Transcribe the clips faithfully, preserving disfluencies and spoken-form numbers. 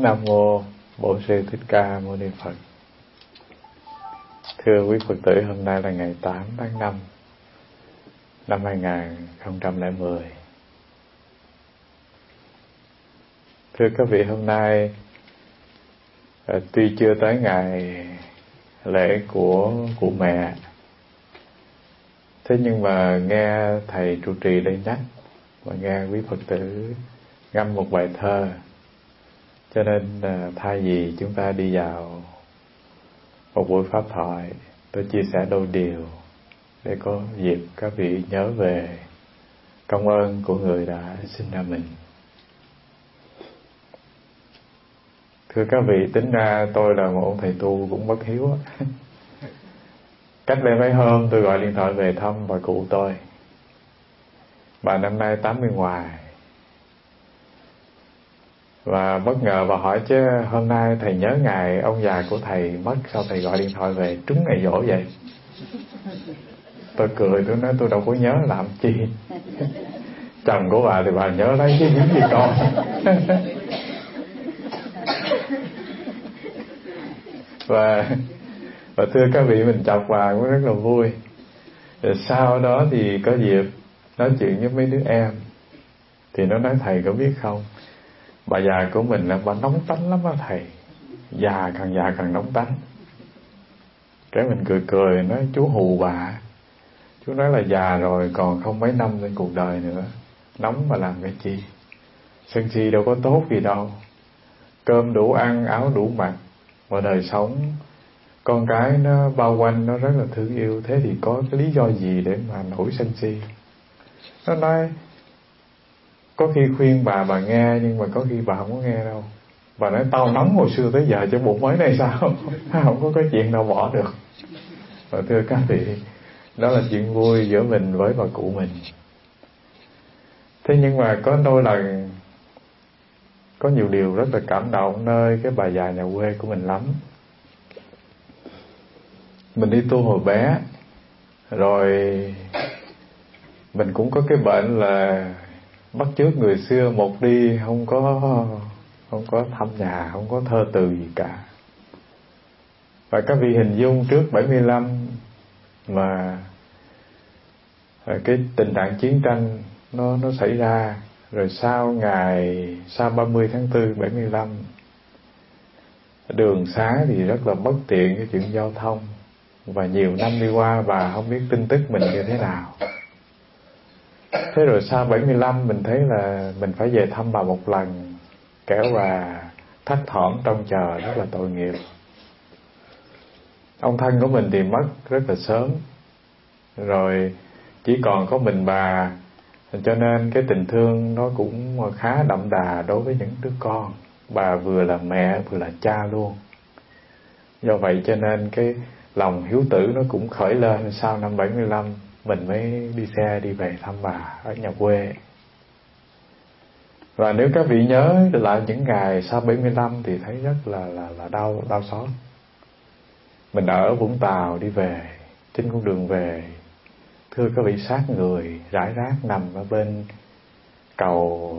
Nam Mô Bổn Sư Thích Ca Mâu Ni Phật. Thưa quý Phật tử, hôm nay là ngày tám tháng năm năm hai nghìn không trăm lẻ mười. Thưa các vị, hôm nay à, tuy chưa tới ngày lễ của của mẹ, thế nhưng mà nghe thầy trụ trì đây nhắc và nghe quý Phật tử ngâm một bài thơ, cho nên à, thay vì chúng ta đi vào một buổi pháp thoại, tôi chia sẻ đôi điều để có dịp các vị nhớ về công ơn của người đã sinh ra mình. Thưa các vị, tính ra tôi là một ông thầy tu cũng bất hiếu. Cách đây mấy hôm tôi gọi điện thoại về thăm bà cụ tôi. Bà năm nay tám mươi ngoài. Và bất ngờ bà hỏi chứ hôm nay thầy nhớ ngày ông già của thầy mất, sao thầy gọi điện thoại về trúng ngày giỗ vậy? Tôi cười, tôi nói tôi đâu có nhớ làm chi. Chồng của bà thì bà nhớ lấy chứ nhớ gì con. Và, và thưa các vị, mình chọc bà cũng rất là vui. Rồi sau đó thì có dịp nói chuyện với mấy đứa em, thì nó nói thầy có biết không, bà già của mình là bà nóng tánh lắm á thầy. Già càng già càng nóng tánh. Cái mình cười cười nói chú hù bà. Chú nói là già rồi còn không mấy năm trên cuộc đời nữa, nóng mà làm cái chi. Sân si đâu có tốt gì đâu. Cơm đủ ăn, áo đủ mặc, mà đời sống con cái nó bao quanh nó rất là thương yêu. Thế thì có cái lý do gì để mà nổi sân si? Nó nói có khi khuyên bà bà nghe, nhưng mà có khi bà không có nghe đâu. Bà nói tao nóng hồi xưa tới giờ cho bụng mới này sao? Không có cái chuyện nào bỏ được. Và thưa các vị, đó là chuyện vui giữa mình với bà cụ mình. Thế nhưng mà có đôi lần có nhiều điều rất là cảm động nơi cái bà già nhà quê của mình lắm. Mình đi tu hồi bé, rồi mình cũng có cái bệnh là bắt chước người xưa, một đi không có không có thăm nhà, không có thơ từ gì cả. Và các vị hình dung trước bảy mươi lăm mà cái tình trạng chiến tranh nó nó xảy ra, rồi sau ngày sau ba mươi tháng tư bảy mươi lăm, đường xá thì rất là bất tiện cái chuyện giao thông, và nhiều năm đi qua bà không biết tin tức mình như thế nào. Thế rồi sau bảy mươi lăm mình thấy là mình phải về thăm bà một lần, kẻo bà thấp thỏm trông chờ rất là tội nghiệp. Ông thân của mình thì mất rất là sớm, rồi chỉ còn có mình bà, cho nên cái tình thương nó cũng khá đậm đà đối với những đứa con. Bà vừa là mẹ vừa là cha luôn. Do vậy cho nên cái lòng hiếu tử nó cũng khởi lên. Sau năm bảy mươi lăm mình mới đi xe đi về thăm bà ở nhà quê. Và nếu các vị nhớ lại những ngày sau bảy mươi lăm thì thấy rất là là là đau đau xót. Mình ở Vũng Tàu đi về, trên con đường về, thưa các vị, xác người rải rác nằm ở bên cầu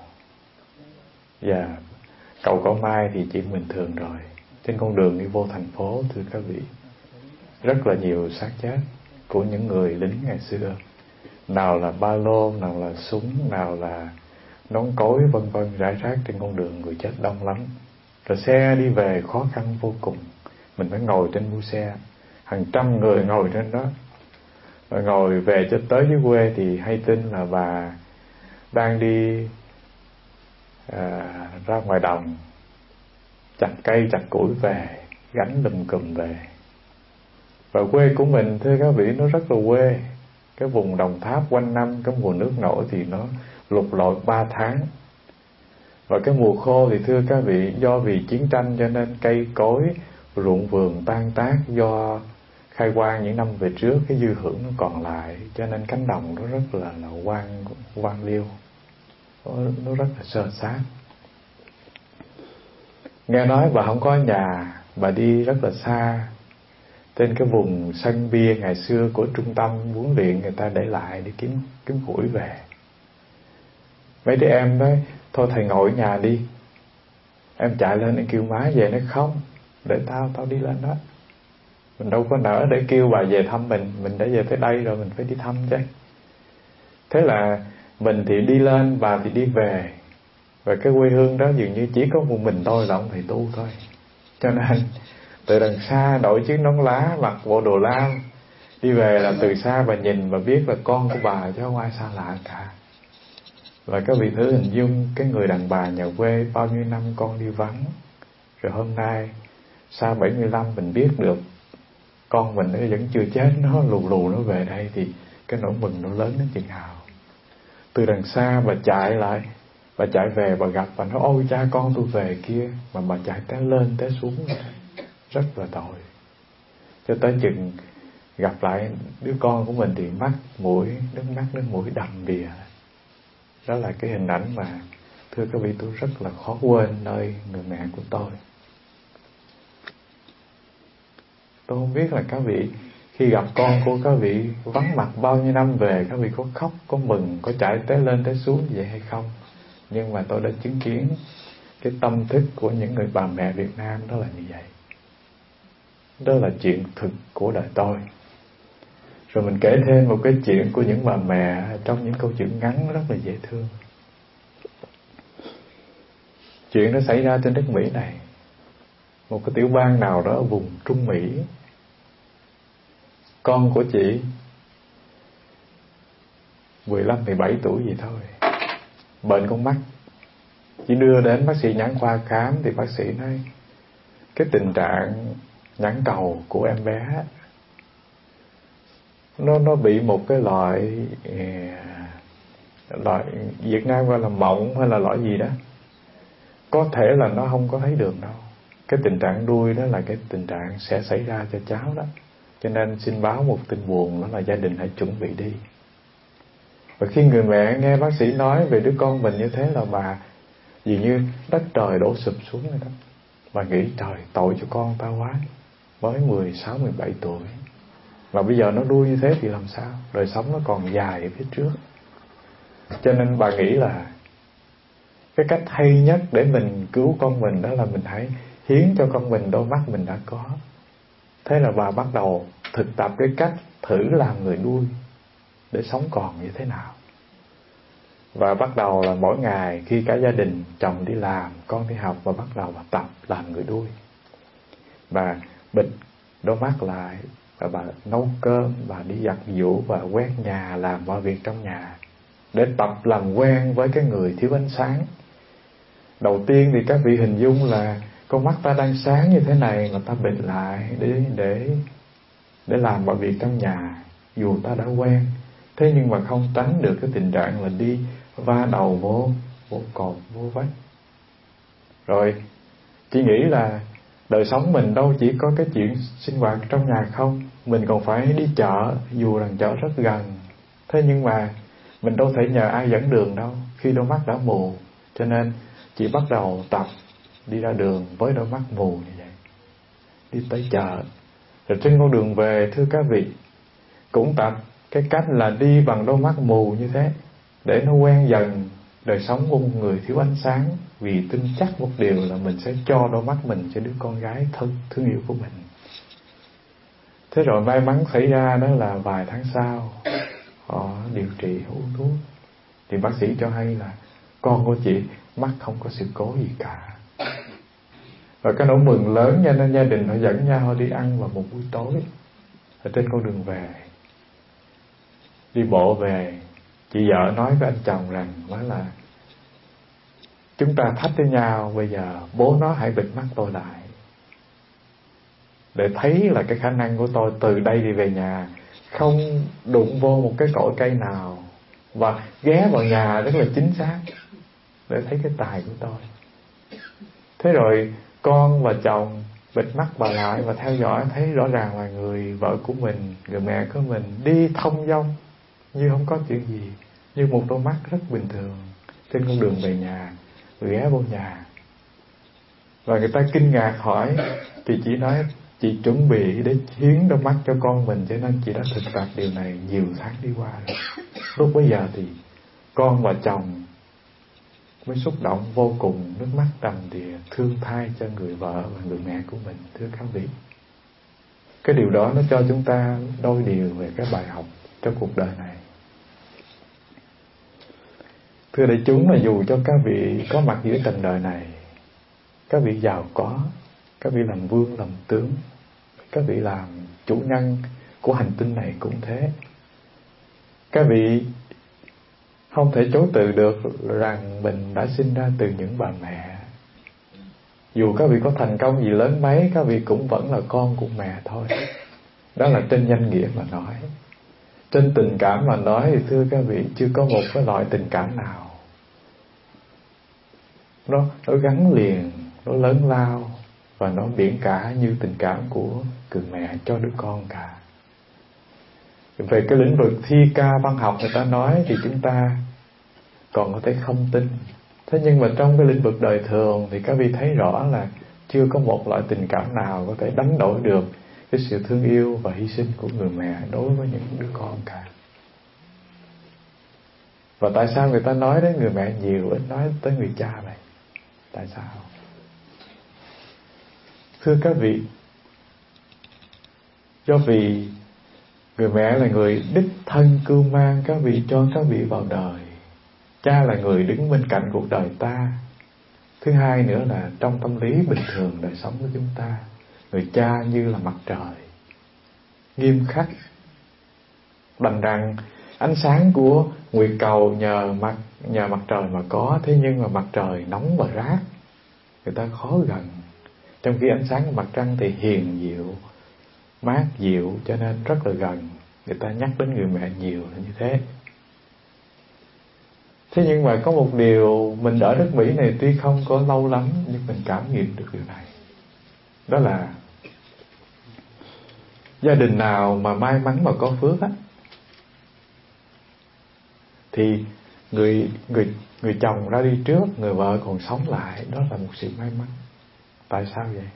và cầu Cỏ Mai thì chuyện bình thường rồi. Trên con đường đi vô thành phố, thưa các vị, rất là nhiều xác chết của những người lính ngày xưa. Nào là ba lô, nào là súng, nào là nón cối, vân vân, rải rác trên con đường, người chết đông lắm. Rồi xe đi về khó khăn vô cùng. Mình phải ngồi trên mui xe, hàng trăm người ngồi trên đó. Rồi ngồi về cho tới dưới quê thì hay tin là bà đang đi à, ra ngoài đồng chặt cây chặt củi về, gánh lùm cùm về. Và quê của mình, thưa các vị, nó rất là quê. Cái vùng Đồng Tháp quanh năm cái mùa nước nổi thì nó lụt lội ba tháng. Và cái mùa khô thì thưa các vị, do vì chiến tranh cho nên cây cối, ruộng vườn tan tác. Do khai quang những năm về trước, cái dư hưởng nó còn lại, cho nên cánh đồng nó rất là là hoang hoang liêu, nó, nó rất là sơ sát. Nghe nói bà không có nhà, bà đi rất là xa, trên cái vùng sân bia ngày xưa của trung tâm huấn luyện người ta để lại để kiếm kiếm củi về. Mấy đứa em nói thôi thầy ngồi ở nhà đi. Em chạy lên em kêu má về, nói không, để tao, tao đi lên đó. Mình đâu có nỡ để kêu bà về thăm mình, mình đã về tới đây rồi mình phải đi thăm chứ. Thế là mình thì đi lên, bà thì đi về. Và cái quê hương đó dường như chỉ có một mình tôi là ông thầy tu thôi. Cho nên từ đằng xa đội chiếc nón lá, mặc bộ đồ lam, đi về là từ xa bà nhìn và biết là con của bà chứ không ai xa lạ cả. Và các vị thử hình dung cái người đàn bà nhà quê bao nhiêu năm con đi vắng, rồi hôm nay sau bảy mươi lăm mình biết được con mình nó vẫn chưa chết, nó lù lù nó về đây, thì cái nỗi mừng nó lớn đến chừng nào. Từ đằng xa bà chạy lại, bà chạy về, bà gặp và nói ôi cha con tôi về kia, mà bà chạy té lên té xuống, rất là tội. Cho tới chừng gặp lại đứa con của mình thì mắt mũi, nước mắt nước mũi đầm đìa. Đó là cái hình ảnh mà thưa các vị tôi rất là khó quên nơi người mẹ của tôi. Tôi không biết là các vị khi gặp con của các vị vắng mặt bao nhiêu năm về, các vị có khóc, có mừng, có chạy té lên té xuống vậy hay không. Nhưng mà tôi đã chứng kiến cái tâm thức của những người bà mẹ Việt Nam đó là như vậy. Đó là chuyện thực của đời tôi. Rồi mình kể thêm một cái chuyện của những bà mẹ trong những câu chuyện ngắn rất là dễ thương. Chuyện nó xảy ra trên đất Mỹ này. Một cái tiểu bang nào đó ở vùng Trung Mỹ. Con của chị mười lăm mười bảy tuổi gì thôi, bệnh con mắt. Chỉ đưa đến bác sĩ nhãn khoa khám thì bác sĩ nói cái tình trạng nhãn cầu của em bé nó nó bị một cái loại loại Việt Nam gọi là mộng hay là loại gì đó, có thể là nó không có thấy đường đâu. Cái tình trạng đuôi đó là cái tình trạng sẽ xảy ra cho cháu đó. Cho nên xin báo một tin buồn, đó là gia đình hãy chuẩn bị đi. Và khi người mẹ nghe bác sĩ nói về đứa con mình như thế là bà dường như đất trời đổ sụp xuống rồi đó. Bà nghĩ trời tội cho con tao quá, mới mười sáu mười bảy tuổi mà bây giờ nó đuôi như thế thì làm sao, đời sống nó còn dài ở phía trước. Cho nên bà nghĩ là cái cách hay nhất để mình cứu con mình đó là mình hãy hiến cho con mình đôi mắt mình đã có. Thế là bà bắt đầu thực tập cái cách thử làm người nuôi để sống còn như thế nào. Và bắt đầu là mỗi ngày khi cả gia đình, chồng đi làm, con đi học, và bắt đầu bà tập làm người nuôi. Bà bịt đôi mắt lại, và bà nấu cơm, bà đi giặt giũ, và quét nhà, làm mọi việc trong nhà để tập làm quen với cái người thiếu ánh sáng. Đầu tiên thì các vị hình dung là con mắt ta đang sáng như thế này mà ta bịt lại để để để làm mọi việc trong nhà, dù ta đã quen. Thế nhưng mà không tránh được cái tình trạng là đi va đầu vô vô cột, vô vách. Rồi chỉ nghĩ là đời sống mình đâu chỉ có cái chuyện sinh hoạt trong nhà không, mình còn phải đi chợ, dù rằng chợ rất gần. Thế nhưng mà mình đâu thể nhờ ai dẫn đường đâu khi đôi mắt đã mù. Cho nên chị bắt đầu tập đi ra đường với đôi mắt mù như vậy, đi tới chợ. Rồi trên con đường về, thưa các vị, cũng tập cái cách là đi bằng đôi mắt mù như thế, để nó quen dần đời sống của một người thiếu ánh sáng. Vì tin chắc một điều là mình sẽ cho đôi mắt mình cho đứa con gái thân thương yêu của mình. Thế rồi may mắn xảy ra đó là vài tháng sau họ điều trị, uống thuốc, thì bác sĩ cho hay là con của chị mắt không có sự cố gì cả. Và cái nỗi mừng lớn, cho nên gia đình họ dẫn nhau đi ăn vào một buổi tối. Ở trên con đường về, đi bộ về, chị vợ nói với anh chồng rằng nói là chúng ta thách với nhau, bây giờ bố nó hãy bịt mắt tôi lại để thấy là cái khả năng của tôi từ đây đi về nhà không đụng vô một cái cội cây nào, và ghé vào nhà rất là chính xác để thấy cái tài của tôi. Thế rồi con và chồng bịt mắt bà lại và theo dõi, thấy rõ ràng là người vợ của mình, người mẹ của mình đi thông dong như không có chuyện gì, như một đôi mắt rất bình thường trên con đường về nhà, ghé vô nhà. Và người ta kinh ngạc hỏi, thì chị nói chị chuẩn bị để hiến đôi mắt cho con mình, cho nên chị đã thực tập điều này nhiều tháng đi qua rồi. Lúc bấy giờ thì con và chồng mới xúc động vô cùng, nước mắt đầm đìa thương thai cho người vợ và người mẹ của mình. Thưa các vị, cái điều đó nó cho chúng ta đôi điều về cái bài học trong cuộc đời này. Thưa đại chúng, là dù cho các vị có mặt giữa trần đời này, các vị giàu có, các vị làm vương làm tướng, các vị làm chủ nhân của hành tinh này cũng thế, các vị không thể chối từ được rằng mình đã sinh ra từ những bà mẹ. Dù các vị có thành công gì lớn mấy, các vị cũng vẫn là con của mẹ thôi. Đó là trên danh nghĩa mà nói. Trên tình cảm mà nói thì thưa các vị, chưa có một cái loại tình cảm nào Nó, nó gắn liền, nó lớn lao và nó biển cả như tình cảm của người mẹ cho đứa con cả. Về cái lĩnh vực thi ca văn học người ta nói thì chúng ta còn có thể không tin. Thế nhưng mà trong cái lĩnh vực đời thường thì các vị thấy rõ là chưa có một loại tình cảm nào có thể đánh đổi được cái sự thương yêu và hy sinh của người mẹ đối với những đứa con cả. Và tại sao người ta nói đến người mẹ nhiều, ít nói tới người cha vậy? Tại sao? Thưa các vị, do vì người mẹ là người đích thân cưu mang các vị, cho các vị vào đời. Cha là người đứng bên cạnh cuộc đời ta. Thứ hai nữa là trong tâm lý bình thường đời sống của chúng ta, người cha như là mặt trời, nghiêm khắc. Đành rằng ánh sáng của nguyệt cầu nhờ mặt nhờ mặt trời mà có, thế nhưng mà mặt trời nóng và rát, người ta khó gần. Trong khi ánh sáng của mặt trăng thì hiền diệu, mát dịu, cho nên rất là gần. Người ta nhắc đến người mẹ nhiều là như thế. Thế nhưng mà có một điều, mình ở đất Mỹ này tuy không có lâu lắm, nhưng mình cảm nghiệm được điều này. Đó là gia đình nào mà may mắn mà có phước á, thì người người người chồng ra đi trước, người vợ còn sống lại, đó là một sự may mắn. Tại sao vậy?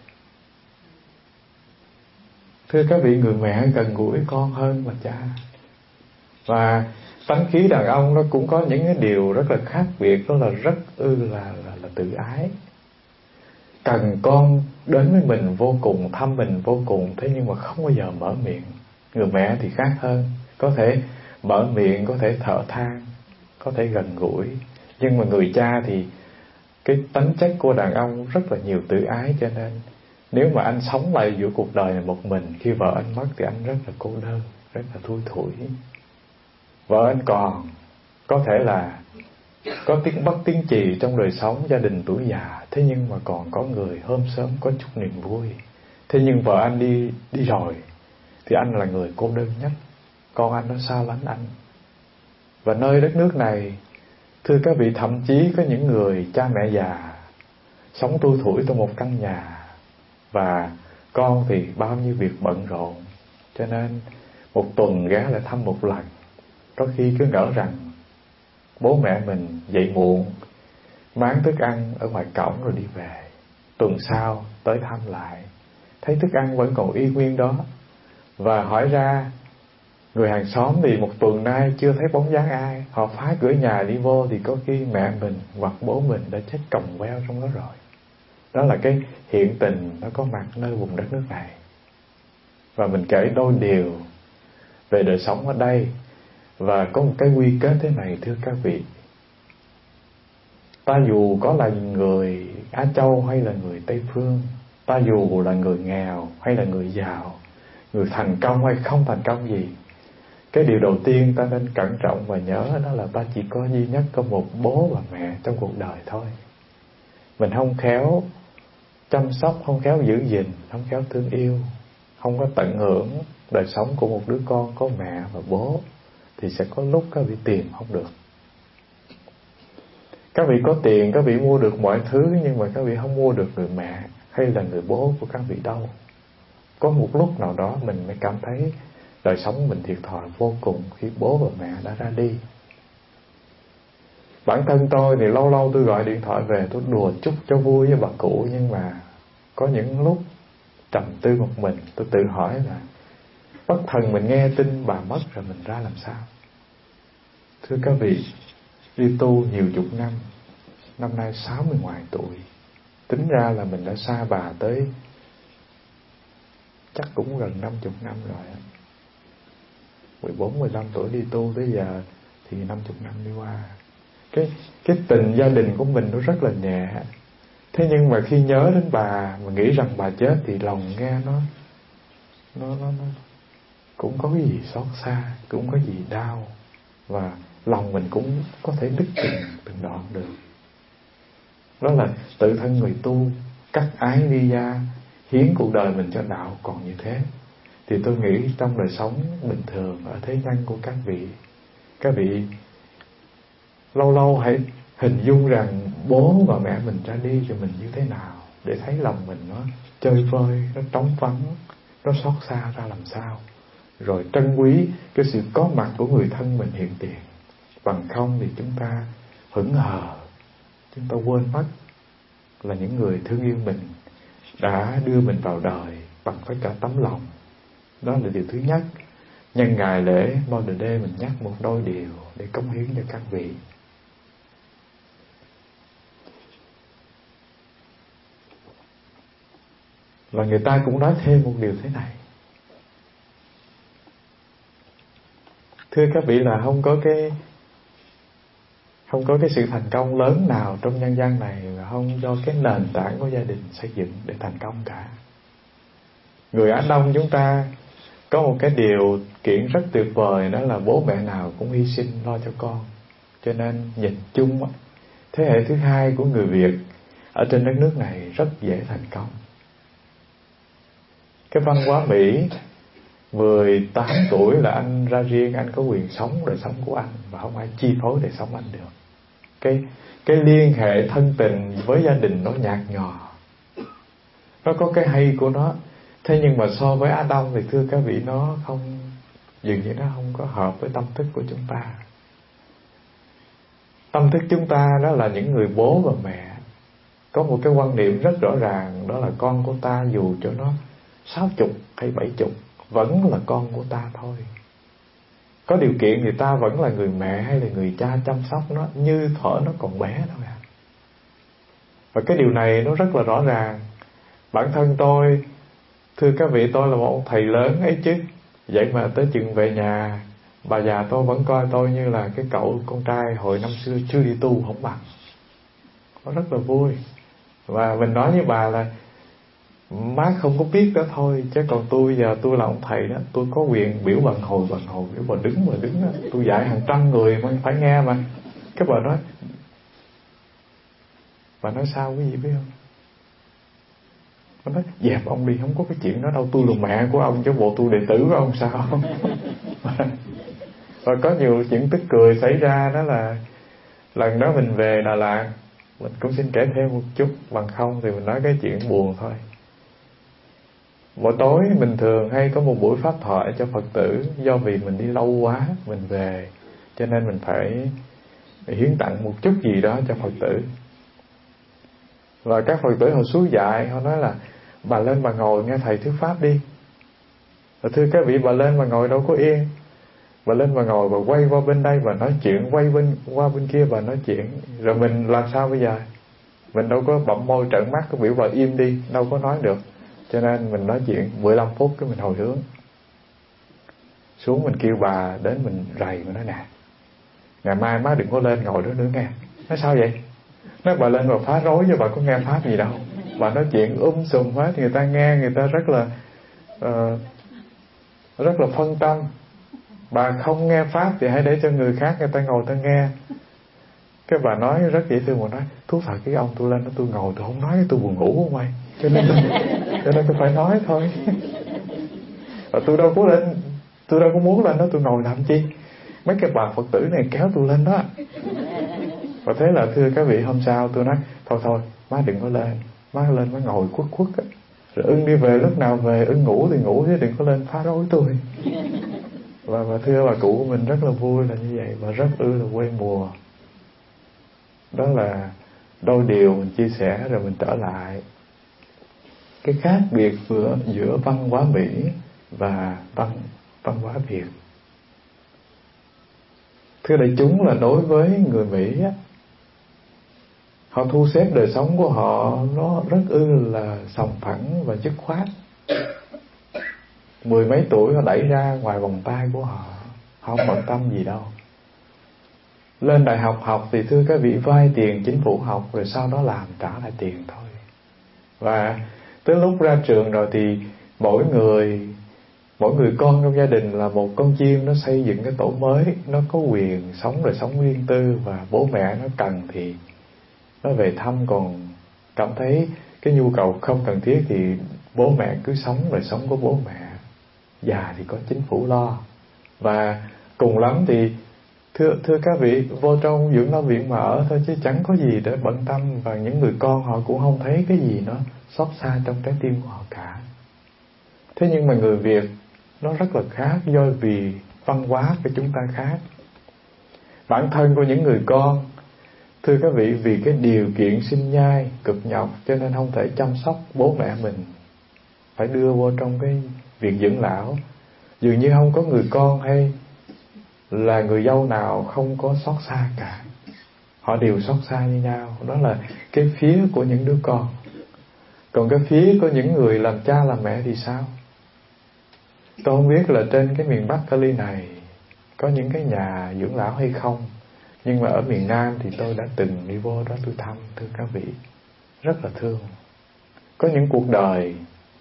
Thưa các vị, người mẹ gần gũi con hơn là cha. Và tánh khí đàn ông nó cũng có những cái điều rất là khác biệt, đó là rất ư là, là, là tự ái. Cần con đến với mình vô cùng, thăm mình vô cùng, thế nhưng mà không bao giờ mở miệng. Người mẹ thì khác hơn, có thể mở miệng, có thể thở than, có thể gần gũi. Nhưng mà người cha thì cái tính chất của đàn ông rất là nhiều tự ái, cho nên nếu mà anh sống lại giữa cuộc đời này một mình, khi vợ anh mất thì anh rất là cô đơn, rất là thui thủi. Vợ anh còn có thể là có tiếng bất tiếng chì trong đời sống gia đình tuổi già, thế nhưng mà còn có người hôm sớm có chút niềm vui. Thế nhưng vợ anh đi đi rồi thì anh là người cô đơn nhất, con anh nó xa lánh anh. Và nơi đất nước này, thưa các vị, thậm chí có những người cha mẹ già sống thui thủi trong một căn nhà, và con thì bao nhiêu việc bận rộn, cho nên một tuần ghé lại thăm một lần. Có khi cứ ngỡ rằng bố mẹ mình dậy muộn, mang thức ăn ở ngoài cổng rồi đi về. Tuần sau tới thăm lại, thấy thức ăn vẫn còn y nguyên đó, và hỏi ra người hàng xóm thì một tuần nay chưa thấy bóng dáng ai. Họ phá cửa nhà đi vô thì có khi mẹ mình hoặc bố mình đã chết còng queo trong đó rồi. Đó là cái hiện tình nó có mặt nơi vùng đất nước này. Và mình kể đôi điều về đời sống ở đây. Và có một cái quy kết thế này, thưa các vị. Ta dù có là người Á Châu hay là người Tây Phương, ta dù là người nghèo hay là người giàu, người thành công hay không thành công gì, cái điều đầu tiên ta nên cẩn trọng và nhớ đó là ta chỉ có duy nhất có một bố và mẹ trong cuộc đời thôi. Mình không khéo chăm sóc, không khéo giữ gìn, không khéo thương yêu, không có tận hưởng đời sống của một đứa con có mẹ và bố, thì sẽ có lúc các vị tìm không được. Các vị có tiền, các vị mua được mọi thứ, nhưng mà các vị không mua được người mẹ hay là người bố của các vị đâu. Có một lúc nào đó mình mới cảm thấy đời sống mình thiệt thòi vô cùng khi bố và mẹ đã ra đi. Bản thân tôi thì lâu lâu tôi gọi điện thoại về, tôi đùa chút cho vui với bà cụ, nhưng mà có những lúc trầm tư một mình, tôi tự hỏi là bất thần mình nghe tin bà mất rồi mình ra làm sao. Thưa các vị, đi tu nhiều chục năm, năm nay sáu mươi ngoài tuổi. Tính ra là mình đã xa bà tới chắc cũng gần năm mươi năm rồi. mười bốn, mười lăm tuổi đi tu tới giờ thì năm mươi năm đi qua. Cái cái tình gia đình của mình nó rất là nhẹ. Thế nhưng mà khi nhớ đến bà mà nghĩ rằng bà chết thì lòng nghe nó nó nó, nó cũng có cái gì xót xa, cũng có gì đau, và lòng mình cũng có thể đứt từng từng đoạn được. Đó là tự thân người tu cắt ái đi ra, hiến cuộc đời mình cho đạo còn như thế. Thì tôi nghĩ trong đời sống bình thường ở thế gian của các vị, các vị lâu lâu hãy hình dung rằng bố và mẹ mình ra đi cho mình như thế nào, để thấy lòng mình nó chơi vơi, nó trống vắng, nó xót xa ra làm sao. Rồi trân quý cái sự có mặt của người thân mình hiện tiền. Bằng không thì chúng ta hững hờ, chúng ta quên mất là những người thương yêu mình đã đưa mình vào đời bằng tất cả tấm lòng. Đó là điều thứ nhất. Nhân ngày lễ Mother's Day mình nhắc một đôi điều để cống hiến cho các vị. Và người ta cũng nói thêm một điều thế này. Thưa các vị, là không có cái Không có cái sự thành công lớn nào trong nhân gian này mà không do cái nền tảng của gia đình xây dựng để thành công cả. Người Á Đông chúng ta có một cái điều kiện rất tuyệt vời, đó là bố mẹ nào cũng hy sinh lo cho con. Cho nên nhìn chung, thế hệ thứ hai của người Việt ở trên đất nước này rất dễ thành công. Cái văn hóa Mỹ, mười tám tuổi là anh ra riêng, anh có quyền sống đời sống của anh và không ai chi phối đời sống anh được. Cái cái liên hệ thân tình với gia đình nó nhạt nhòa, nó có cái hay của nó. Thế nhưng mà so với Á Đông thì thưa các vị, nó không, dường như nó không có hợp với tâm thức của chúng ta. Tâm thức chúng ta đó là những người bố và mẹ có một cái quan niệm rất rõ ràng, đó là con của ta dù cho nó sáu chục hay bảy chục vẫn là con của ta thôi. Có điều kiện thì ta vẫn là người mẹ hay là người cha chăm sóc nó như thuở nó còn bé thôi à. Và cái điều này nó rất là rõ ràng. Bản thân tôi, thưa các vị, tôi là một ông thầy lớn ấy chứ. Vậy mà tới chừng về nhà, bà già tôi vẫn coi tôi như là cái cậu con trai hồi năm xưa chưa đi tu không bằng. Nó rất là vui. Và mình nói với bà là má không có biết đó thôi, chứ còn tôi giờ tôi là ông thầy đó, tôi có quyền biểu bằng hồi bằng hồi, biểu bà đứng mà đứng đó. Tôi dạy hàng trăm người mà phải nghe mà. Cái bà nói, bà nói sao quý vị biết không? Bà nói dẹp ông đi, không có cái chuyện đó đâu, tôi là mẹ của ông chứ bộ tôi đệ tử của ông sao. Và có nhiều chuyện tức cười xảy ra, đó là lần đó mình về Đà Lạt, mình cũng xin kể thêm một chút, bằng không thì mình nói cái chuyện buồn thôi. Buổi tối mình thường hay có một buổi pháp thoại cho Phật tử. Do vì mình đi lâu quá, mình về, cho nên mình phải hiến tặng một chút gì đó cho Phật tử. Và các Phật tử họ xuống dạy, họ nói là bà lên bà ngồi nghe thầy thuyết pháp đi. Và thưa các vị, bà lên bà ngồi đâu có yên. Bà lên bà ngồi, bà quay qua bên đây bà nói chuyện, quay bên qua bên kia bà nói chuyện. Rồi mình làm sao bây giờ? Mình đâu có bậm môi trợn mắt, có biểu bà im đi, đâu có nói được. Cho nên mình nói chuyện mười lăm phút cái mình hồi hướng. Xuống mình kêu bà đến mình rầy, mình nói nè, ngày mai má đừng có lên ngồi đó nữa nghe. Nói sao vậy? Nói bà lên bà phá rối chứ bà có nghe pháp gì đâu. Bà nói chuyện um sùm hết, người ta nghe, người ta rất là uh, rất là phân tâm. Bà không nghe pháp thì hãy để cho người khác người ta ngồi ta nghe. Cái bà nói rất dễ thương, mà nói thú thật cái ông tôi lên đó tôi ngồi tôi không nói, tôi buồn ngủ không mày, cho nên tôi, cho nên tôi phải nói thôi. Và tôi đâu có lên, tôi đâu có muốn lên đó tôi ngồi làm chi. Mấy cái bà Phật tử này kéo tôi lên đó. Và thế là thưa các vị, hôm sau tôi nói thôi thôi má đừng có lên, má lên má ngồi khuất khuất á, rồi ưng đi về lúc nào về, ưng ngủ thì ngủ chứ đừng có lên phá rối tôi. Và, và thưa bà cụ của mình rất là vui là như vậy, và rất ư là quê mùa. Đó là đôi điều mình chia sẻ rồi mình trở lại. Cái khác biệt giữa, giữa văn hóa Mỹ và văn, văn hóa Việt. Thưa đại chúng, là đối với người Mỹ á, Họ thu xếp đời sống của họ nó rất ư là sòng phẳng và dứt khoát. Mười mấy tuổi họ đẩy ra ngoài vòng tay của họ, họ không bận tâm gì đâu. Lên đại học học thì thưa các vị, vay tiền chính phủ học rồi sau đó làm trả lại tiền thôi. Và tới lúc ra trường rồi thì mỗi người mỗi người con trong gia đình là một con chim, nó xây dựng cái tổ mới, nó có quyền sống đời sống riêng tư, và bố mẹ nó cần thì nó về thăm, còn cảm thấy cái nhu cầu không cần thiết thì bố mẹ cứ sống đời sống của bố mẹ. Già thì có chính phủ lo. Và cùng lắm thì thưa thưa các vị, vô trong dưỡng老viện mà ở thôi, chứ chẳng có gì để bận tâm. Và những người con họ cũng không thấy cái gì nó xót xa trong trái tim của họ cả. Thế nhưng mà người Việt nó rất là khác, do vì văn hóa của chúng ta khác. Bản thân của những người con, thưa các vị, vì cái điều kiện sinh nhai cực nhọc cho nên không thể chăm sóc bố mẹ mình, phải đưa vô trong cái viện dưỡng lão. Dường như không có người con hay là người dâu nào không có xót xa cả. Họ đều xót xa như nhau. Đó là cái phía của những đứa con. Còn cái phía của những người làm cha làm mẹ thì sao? Tôi không biết là trên cái miền Bắc Cali này có những cái nhà dưỡng lão hay không, nhưng mà ở miền Nam thì tôi đã từng đi vô đó tôi thăm, thưa các vị, rất là thương. Có những cuộc đời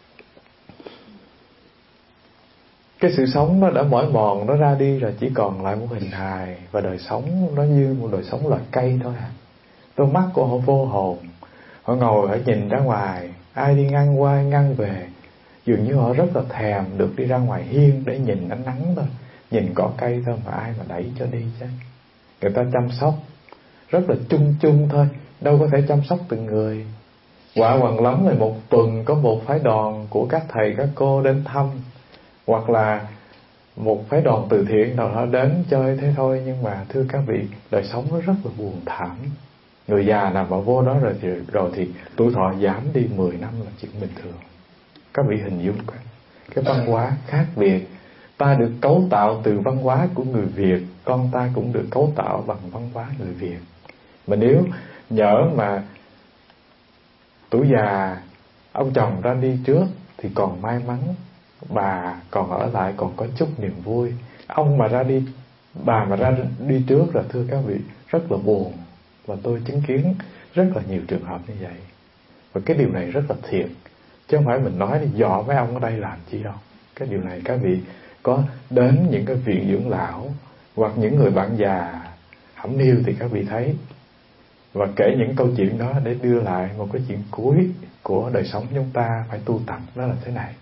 cái sự sống nó đã mỏi mòn, nó ra đi rồi, chỉ còn lại một hình hài, và đời sống nó như một đời sống loại cây thôi à. Đôi mắt của họ vô hồn, họ ngồi họ nhìn ra ngoài, ai đi ngang qua ngang về, dường như họ rất là thèm được đi ra ngoài hiên để nhìn ánh nắng thôi, nhìn cỏ cây thôi, mà ai mà đẩy cho đi chứ. Người ta chăm sóc rất là chung chung thôi, đâu có thể chăm sóc từng người. Quả hoàng lắm là một tuần có một phái đoàn của các thầy các cô đến thăm, hoặc là một phái đoàn từ thiện nào họ đến chơi thế thôi. Nhưng mà thưa các vị, đời sống nó rất là buồn thảm. Người già nào mà vô đó rồi thì, rồi thì tuổi thọ giảm đi mười năm là chuyện bình thường. Các vị hình dung cái, cái văn hóa khác biệt. Ta được cấu tạo từ văn hóa của người Việt, con ta cũng được cấu tạo bằng văn hóa người Việt. Mà nếu nhỡ mà tuổi già ông chồng ra đi trước thì còn may mắn, bà còn ở lại còn có chút niềm vui. Ông mà ra đi, bà mà ra đi trước là thưa các vị rất là buồn. Và tôi chứng kiến rất là nhiều trường hợp như vậy. Và cái điều này rất là thiệt, chứ không phải mình nói đi dọ mấy ông ở đây làm chi đâu. Cái điều này các vị có đến những cái viện dưỡng lão hoặc những người bạn già hẩm niu thì các vị thấy, và kể những câu chuyện đó để đưa lại một cái chuyện cuối của đời sống chúng ta phải tu tập. Đó là thế này.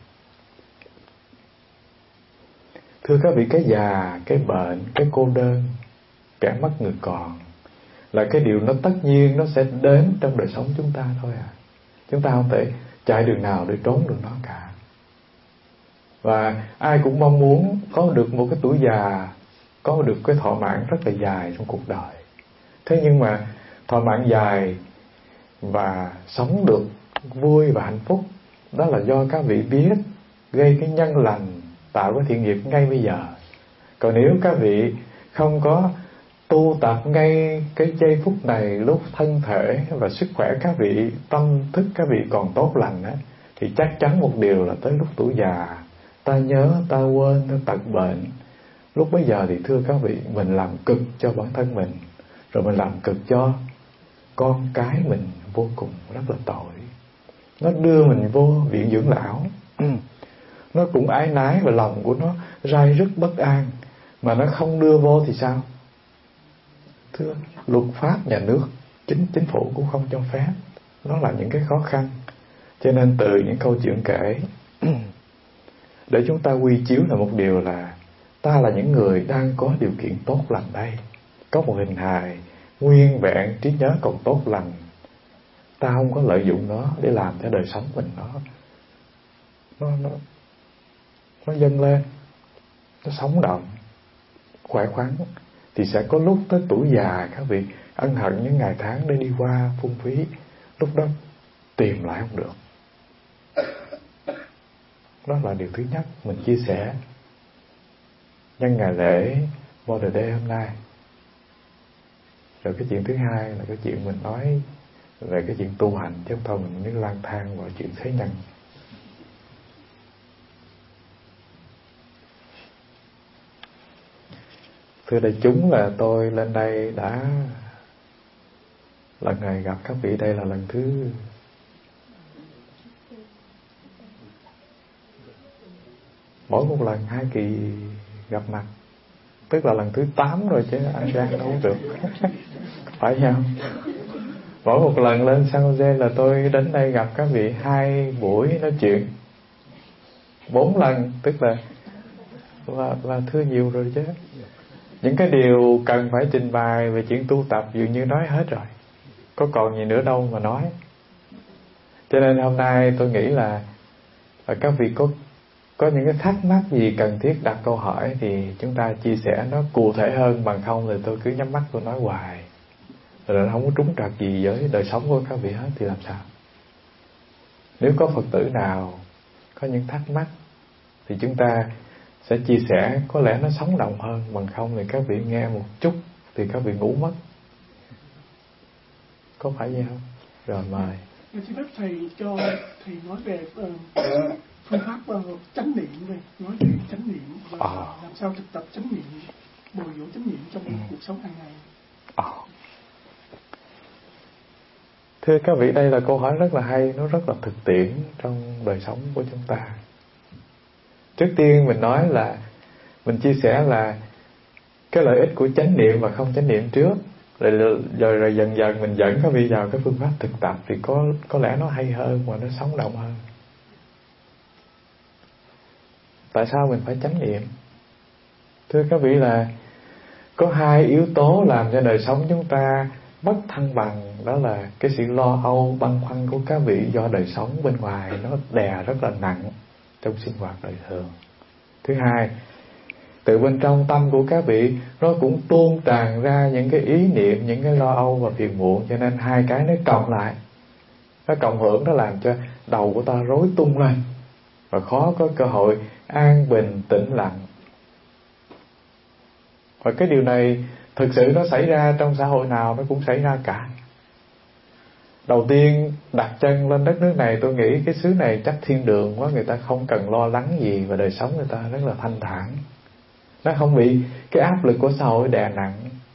Thưa các vị, cái già, cái bệnh, cái cô đơn, kẻ mất người còn là cái điều nó tất nhiên, nó sẽ đến trong đời sống chúng ta thôi à. Chúng ta không thể chạy đường nào để trốn được nó cả. Và ai cũng mong muốn có được một cái tuổi già, có được cái thọ mạng rất là dài trong cuộc đời. Thế nhưng mà thọ mạng dài và sống được vui và hạnh phúc, đó là do các vị biết gây cái nhân lành, tạo cái thiện nghiệp ngay bây giờ. Còn nếu các vị không có tu tập ngay cái giây phút này, lúc thân thể và sức khỏe các vị, tâm thức các vị còn tốt lành á, thì chắc chắn một điều là tới lúc tuổi già, ta nhớ, ta quên, ta tật bệnh. Lúc bấy giờ thì thưa các vị, mình làm cực cho bản thân mình, rồi mình làm cực cho con cái mình, vô cùng rất là tội. Nó đưa mình vô viện dưỡng lão, nó cũng ái nái và lòng của nó rai rứt bất an, mà nó không đưa vô thì sao? Thưa, luật pháp nhà nước, chính chính phủ cũng không cho phép. Nó là những cái khó khăn. Cho nên từ những câu chuyện kể để chúng ta quy chiếu là một điều là ta là những người đang có điều kiện tốt lành đây, có một hình hài nguyên vẹn, trí nhớ còn tốt lành. Ta không có lợi dụng nó để làm cho đời sống mình nó nó nó nó dâng lên, nó sống động, khỏe khoắn, thì sẽ có lúc tới tuổi già các vị ân hận những ngày tháng để đi qua phung phí, lúc đó tìm lại không được. Đó là điều thứ nhất mình chia sẻ nhân ngày lễ Mother Day hôm nay. Rồi cái chuyện thứ hai là cái chuyện mình nói về cái chuyện tu hành, chứ không thôi mình cứ lang thang vào chuyện thế nhân. Thưa đại chúng, là tôi lên đây đã lần này gặp các vị đây là lần thứ mỗi một lần hai kỳ gặp mặt, tức là lần thứ tám rồi chứ anh Giang đâu được. Phải không? Mỗi một lần lên San Jose là tôi đến đây gặp các vị hai buổi nói chuyện, bốn lần, tức là là, là thưa nhiều rồi chứ. Những cái điều cần phải trình bày về chuyện tu tập dường như nói hết rồi, có còn gì nữa đâu mà nói. Cho nên hôm nay tôi nghĩ là, là các vị có có những cái thắc mắc gì cần thiết đặt câu hỏi thì chúng ta chia sẻ nó cụ thể hơn, bằng không thì tôi cứ nhắm mắt tôi nói hoài rồi nó không có trúng trật gì với đời sống của các vị hết thì làm sao? Nếu có Phật tử nào có những thắc mắc thì chúng ta sẽ chia sẻ, có lẽ nó sống động hơn, bằng không thì các vị nghe một chút thì các vị ngủ mất. Có phải vậy không? Rồi mời. Xin phép thầy cho thầy nói về uh, phương pháp uh, chánh niệm, về nói về chánh niệm và à. làm sao thực tập chánh niệm, bồi dưỡng chánh niệm trong ừ. cuộc sống hàng ngày. À. Thưa các vị, đây là câu hỏi rất là hay, nó rất là thực tiễn trong đời sống của chúng ta. Trước tiên mình nói là mình chia sẻ là cái lợi ích của chánh niệm và không chánh niệm trước, rồi, rồi rồi dần dần mình dẫn các vị vào cái phương pháp thực tập thì có có lẽ nó hay hơn và nó sống động hơn. Tại sao mình phải chánh niệm? Thưa các vị, là có hai yếu tố làm cho đời sống chúng ta mất thăng bằng, đó là cái sự lo âu băn khoăn của các vị do đời sống bên ngoài nó đè rất là nặng trong sinh hoạt đời thường. Thứ hai, từ bên trong tâm của các vị nó cũng tuôn tràn ra những cái ý niệm, những cái lo âu và phiền muộn, cho nên hai cái nó cộng lại, nó cộng hưởng, nó làm cho đầu của ta rối tung lên và khó có cơ hội an bình tĩnh lặng. Và cái điều này thực sự nó xảy ra trong xã hội nào nó cũng xảy ra cả. Đầu tiên đặt chân lên đất nước này, tôi nghĩ cái xứ này chắc thiên đường quá, người ta không cần lo lắng gì và đời sống người ta rất là thanh thản, nó không bị cái áp lực của xã hội đè nặng.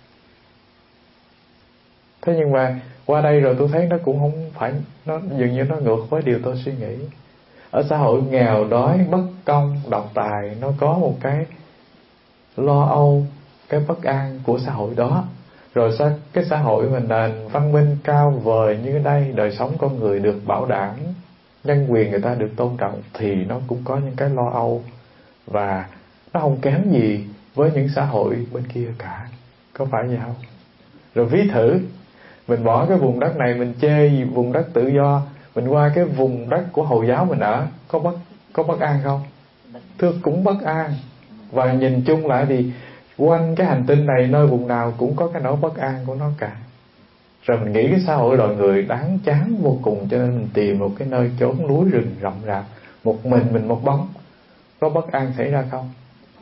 Thế nhưng mà qua đây rồi tôi thấy nó cũng không phải, nó dường như nó ngược với điều tôi suy nghĩ. Ở xã hội nghèo đói, bất công, độc tài, nó có một cái lo âu, cái bất an của xã hội đó. Rồi sao cái xã hội mình nền văn minh cao vời như đây, đời sống con người được bảo đảm, nhân quyền người ta được tôn trọng, thì nó cũng có những cái lo âu và nó không kém gì với những xã hội bên kia cả. Có phải vậy không? Rồi ví thử, mình bỏ cái vùng đất này, mình chê vùng đất tự do, mình qua cái vùng đất của Hồi giáo mình ở, có bất có bất an không? Thưa, cũng bất an. Và nhìn chung lại thì quanh cái hành tinh này, nơi vùng nào cũng có cái nỗi bất an của nó cả. Rồi mình nghĩ cái xã hội loài người đáng chán vô cùng, cho nên mình tìm một cái nơi chốn núi rừng rậm rạp, một mình mình một bóng. Có bất an xảy ra không?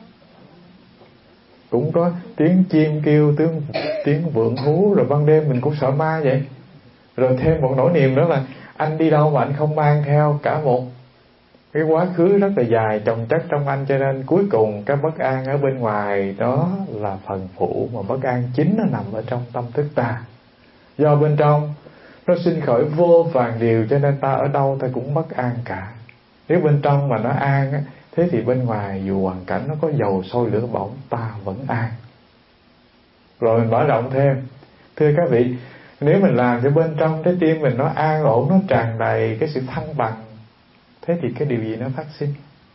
Cũng có tiếng chim kêu, tiếng, tiếng vượn hú, rồi ban đêm mình cũng sợ ma vậy. Rồi thêm một nỗi niềm nữa là anh đi đâu mà anh không mang theo cả một cái quá khứ rất là dài chồng chất trong anh, cho nên cuối cùng cái bất an ở bên ngoài đó là phần phụ, mà bất an chính nó nằm ở trong tâm thức ta. Do bên trong nó sinh khởi vô vàn điều, cho nên ta ở đâu ta cũng bất an cả. Nếu bên trong mà nó an á, thế thì bên ngoài dù hoàn cảnh nó có dầu sôi lửa bỏng, ta vẫn an. Rồi mình mở rộng thêm, thưa các vị, nếu mình làm cho bên trong trái tim mình nó an ổn, nó tràn đầy cái sự thăng bằng, thế thì cái điều gì nó phát sinh?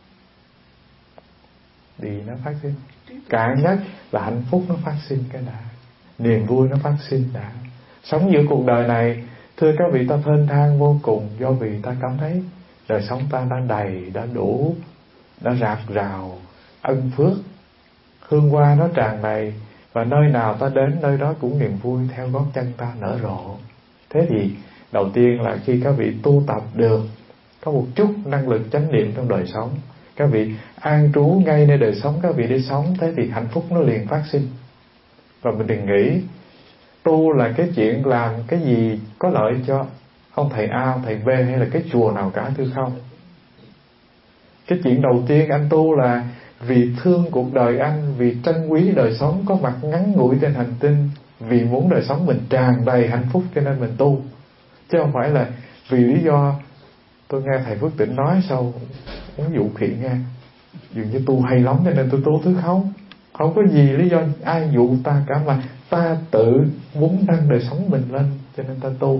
Điều gì nó phát sinh? Cạn nhất là hạnh phúc nó phát sinh cái đã, niềm vui nó phát sinh đã. Sống giữa cuộc đời này, thưa các vị, ta thênh thang vô cùng, do vì ta cảm thấy đời sống ta đã đầy, đã đủ, đã rạc rào ân phước, hương hoa nó tràn đầy, và nơi nào ta đến nơi đó cũng niềm vui theo gót chân ta nở rộ. Thế thì đầu tiên là khi các vị tu tập được có một chút năng lực chánh niệm trong đời sống, các vị an trú ngay nơi đời sống các vị đi sống, thế thì hạnh phúc nó liền phát sinh. Và mình đừng nghĩ Tu là cái chuyện làm cái gì có lợi cho ông thầy A, thầy B hay là cái chùa nào cả, thưa không? Cái chuyện đầu tiên anh tu là vì thương cuộc đời anh, vì trân quý đời sống có mặt ngắn ngủi trên hành tinh, vì muốn đời sống mình tràn đầy hạnh phúc cho nên mình tu. Chứ không phải là vì lý do tôi nghe thầy Phước Tịnh nói sao muốn dụ khỉ nghe, dường như tu hay lắm cho nên tôi tu, thứ không. Không có gì lý do ai dụ ta cả, mà ta tự muốn nâng đời sống mình lên cho nên ta tu.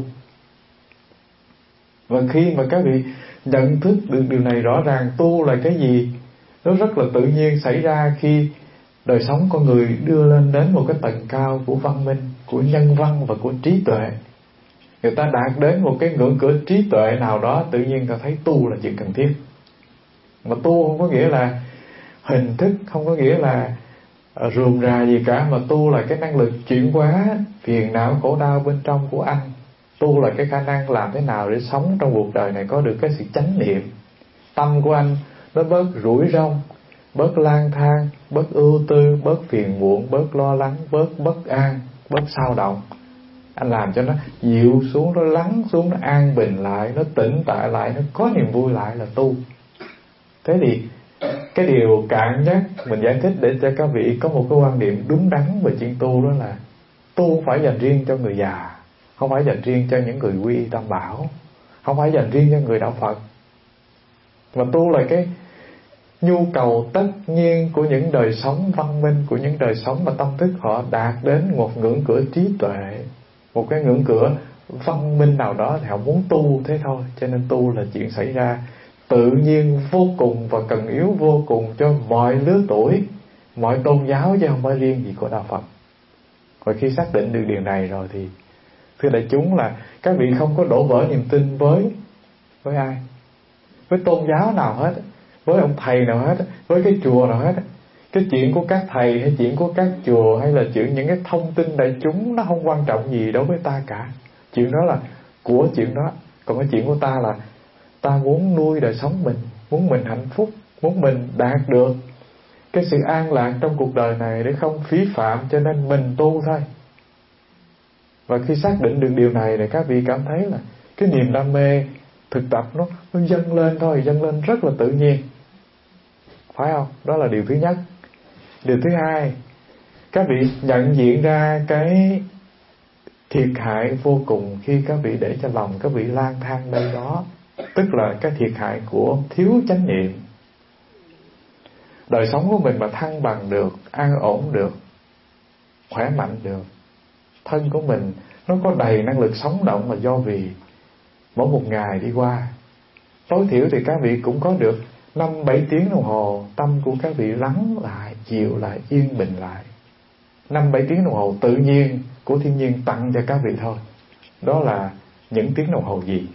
Và khi mà các vị nhận thức được điều này rõ ràng, tu là cái gì nó rất là tự nhiên xảy ra khi đời sống con người đưa lên đến một cái tầng cao của văn minh, của nhân văn và của trí tuệ. Người ta đạt đến một cái ngưỡng cửa trí tuệ nào đó, tự nhiên ta thấy tu là chuyện cần thiết. Mà tu không có nghĩa là hình thức, không có nghĩa là rườm rà gì cả, mà tu là cái năng lực chuyển hóa phiền não khổ đau bên trong của anh. Tu là cái khả năng làm thế nào để sống trong cuộc đời này có được cái sự chánh niệm. Tâm của anh nó bớt rủi ron, bớt lang thang, bớt ưu tư, bớt phiền muộn, bớt lo lắng, bớt bất an, bớt xao động. Anh làm cho nó dịu xuống, nó lắng xuống, nó an bình lại, nó tĩnh tại lại, nó có niềm vui lại là tu. Thế thì cái điều cạn nhất mình giải thích để cho các vị có một cái quan điểm đúng đắn về chuyện tu, đó là tu không phải dành riêng cho người già, không phải dành riêng cho những người quy y tam bảo, không phải dành riêng cho người đạo Phật, mà tu là cái nhu cầu tất nhiên của những đời sống văn minh, của những đời sống mà tâm thức họ đạt đến một ngưỡng cửa trí tuệ, một cái ngưỡng cửa văn minh nào đó thì họ muốn tu thế thôi. Cho nên tu là chuyện xảy ra tự nhiên vô cùng và cần yếu vô cùng cho mọi lứa tuổi, mọi tôn giáo, chứ không phải riêng gì của đạo Phật. Và khi xác định được điều này rồi thì thưa đại chúng là các vị không có đổ vỡ niềm tin với với ai, với tôn giáo nào hết, với ông thầy nào hết, với cái chùa nào hết. Cái chuyện của các thầy hay chuyện của các chùa hay là chuyện những cái thông tin đại chúng nó không quan trọng gì đối với ta cả. Chuyện đó là của chuyện đó. Còn cái chuyện của ta là ta muốn nuôi đời sống mình, muốn mình hạnh phúc, muốn mình đạt được cái sự an lạc trong cuộc đời này để không phí phạm, cho nên mình tu thôi. Và khi xác định được điều này thì các vị cảm thấy là cái niềm đam mê thực tập nó, nó dâng lên thôi, dâng lên rất là tự nhiên. Phải không? Đó là điều thứ nhất. Điều thứ hai, các vị nhận diện ra cái thiệt hại vô cùng khi các vị để cho lòng các vị lang thang nơi đó. Tức là cái thiệt hại của thiếu chánh niệm. Đời sống của mình mà thăng bằng được, an ổn được, khỏe mạnh được, thân của mình nó có đầy năng lực sống động là do vì mỗi một ngày đi qua, tối thiểu thì các vị cũng có được năm bảy tiếng đồng hồ tâm của các vị lắng lại, chịu lại, yên bình lại. Năm bảy tiếng đồng hồ tự nhiên của thiên nhiên tặng cho các vị thôi. Đó là những tiếng đồng hồ gì?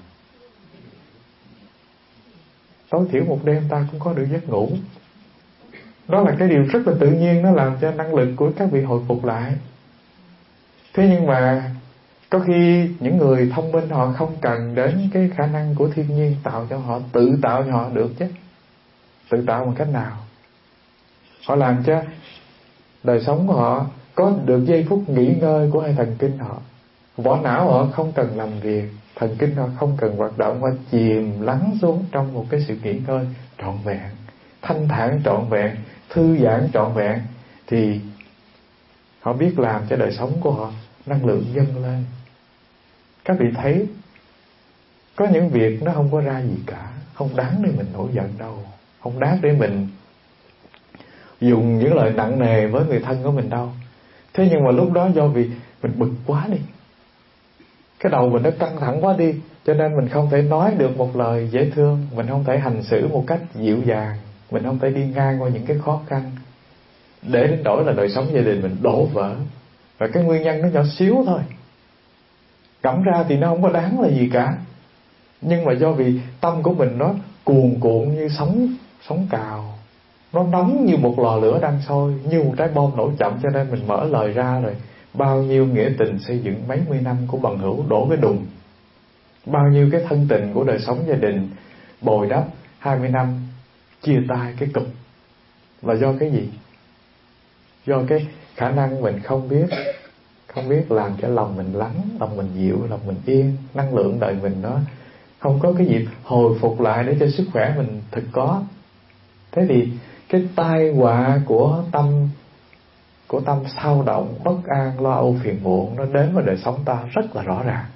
Tối thiểu một đêm ta cũng có được giấc ngủ. Đó là cái điều rất là tự nhiên, nó làm cho năng lực của các vị hồi phục lại. Thế nhưng mà có khi những người thông minh họ không cần đến cái khả năng của thiên nhiên tạo cho họ, tự tạo cho họ được chứ. Tự tạo bằng cách nào? Họ làm cho đời sống của họ có được giây phút nghỉ ngơi của hai thần kinh họ. Vỏ não họ không cần làm việc, thần kinh họ không cần hoạt động, họ chìm lắng xuống trong một cái sự nghỉ ngơi trọn vẹn, thanh thản trọn vẹn, thư giãn trọn vẹn. Thì họ biết làm cho đời sống của họ năng lượng dâng lên. Các vị thấy có những việc nó không có ra gì cả, không đáng để mình nổi giận đâu, không đáng để mình dùng những lời nặng nề với người thân của mình đâu. Thế nhưng mà lúc đó do vì mình bực quá đi, cái đầu mình nó căng thẳng quá đi, cho nên mình không thể nói được một lời dễ thương, mình không thể hành xử một cách dịu dàng, mình không thể đi ngang qua những cái khó khăn, để đến nỗi là đời sống gia đình mình đổ vỡ. Và cái nguyên nhân nó nhỏ xíu thôi, cẩm ra thì nó không có đáng là gì cả, nhưng mà do vì tâm của mình nó cuồn cuộn như sóng sóng cào, nó nóng như một lò lửa đang sôi, như một trái bom nổ chậm, cho nên mình mở lời ra rồi bao nhiêu nghĩa tình xây dựng mấy mươi năm của bằng hữu đổ cái đùng, bao nhiêu cái thân tình của đời sống gia đình bồi đắp hai mươi năm chia tay cái cụp. Và do cái gì? Do cái khả năng mình không biết không biết làm cho lòng mình lắng, lòng mình dịu, lòng mình yên, năng lượng đời mình nó không có cái dịp hồi phục lại để cho sức khỏe mình thực có. Thế thì cái tai họa của tâm của tâm thao động, bất an, lo âu, phiền muộn nó đến vào đời sống ta rất là rõ ràng.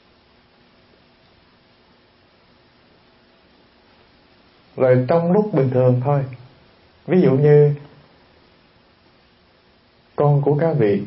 Rồi trong lúc bình thường thôi, ví dụ như con của các vị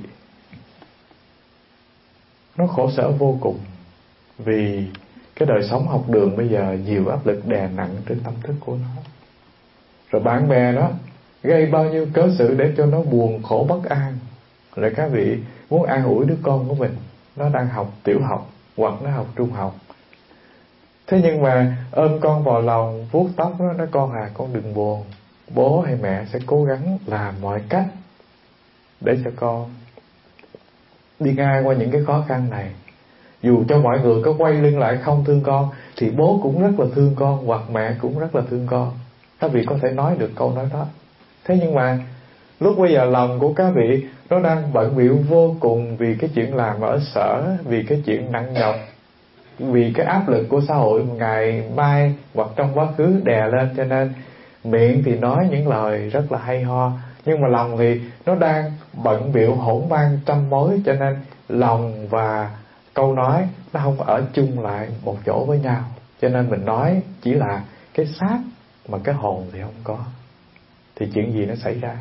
nó khổ sở vô cùng vì cái đời sống học đường bây giờ nhiều áp lực đè nặng trên tâm thức của nó. Rồi bạn bè nó gây bao nhiêu cớ sự để cho nó buồn khổ bất an. Rồi các vị muốn an ủi đứa con của mình, nó đang học tiểu học hoặc nó học trung học. Thế nhưng mà ôm con vào lòng, vuốt tóc nó, nói con à, con đừng buồn, bố hay mẹ sẽ cố gắng làm mọi cách để cho con đi ngang qua những cái khó khăn này. Dù cho mọi người có quay lưng lại không thương con thì bố cũng rất là thương con, hoặc mẹ cũng rất là thương con. Các vị có thể nói được câu nói đó. Thế nhưng mà lúc bây giờ lòng của các vị nó đang bận bịu vô cùng vì cái chuyện làm ở sở, vì cái chuyện nặng nhọc, vì cái áp lực của xã hội ngày mai hoặc trong quá khứ đè lên, cho nên miệng thì nói những lời rất là hay ho, nhưng mà lòng thì nó đang bận bịu hỗn mang trăm mối, cho nên lòng và câu nói nó không ở chung lại một chỗ với nhau. Cho nên mình nói chỉ là cái xác mà cái hồn thì không có. Thì chuyện gì nó xảy ra?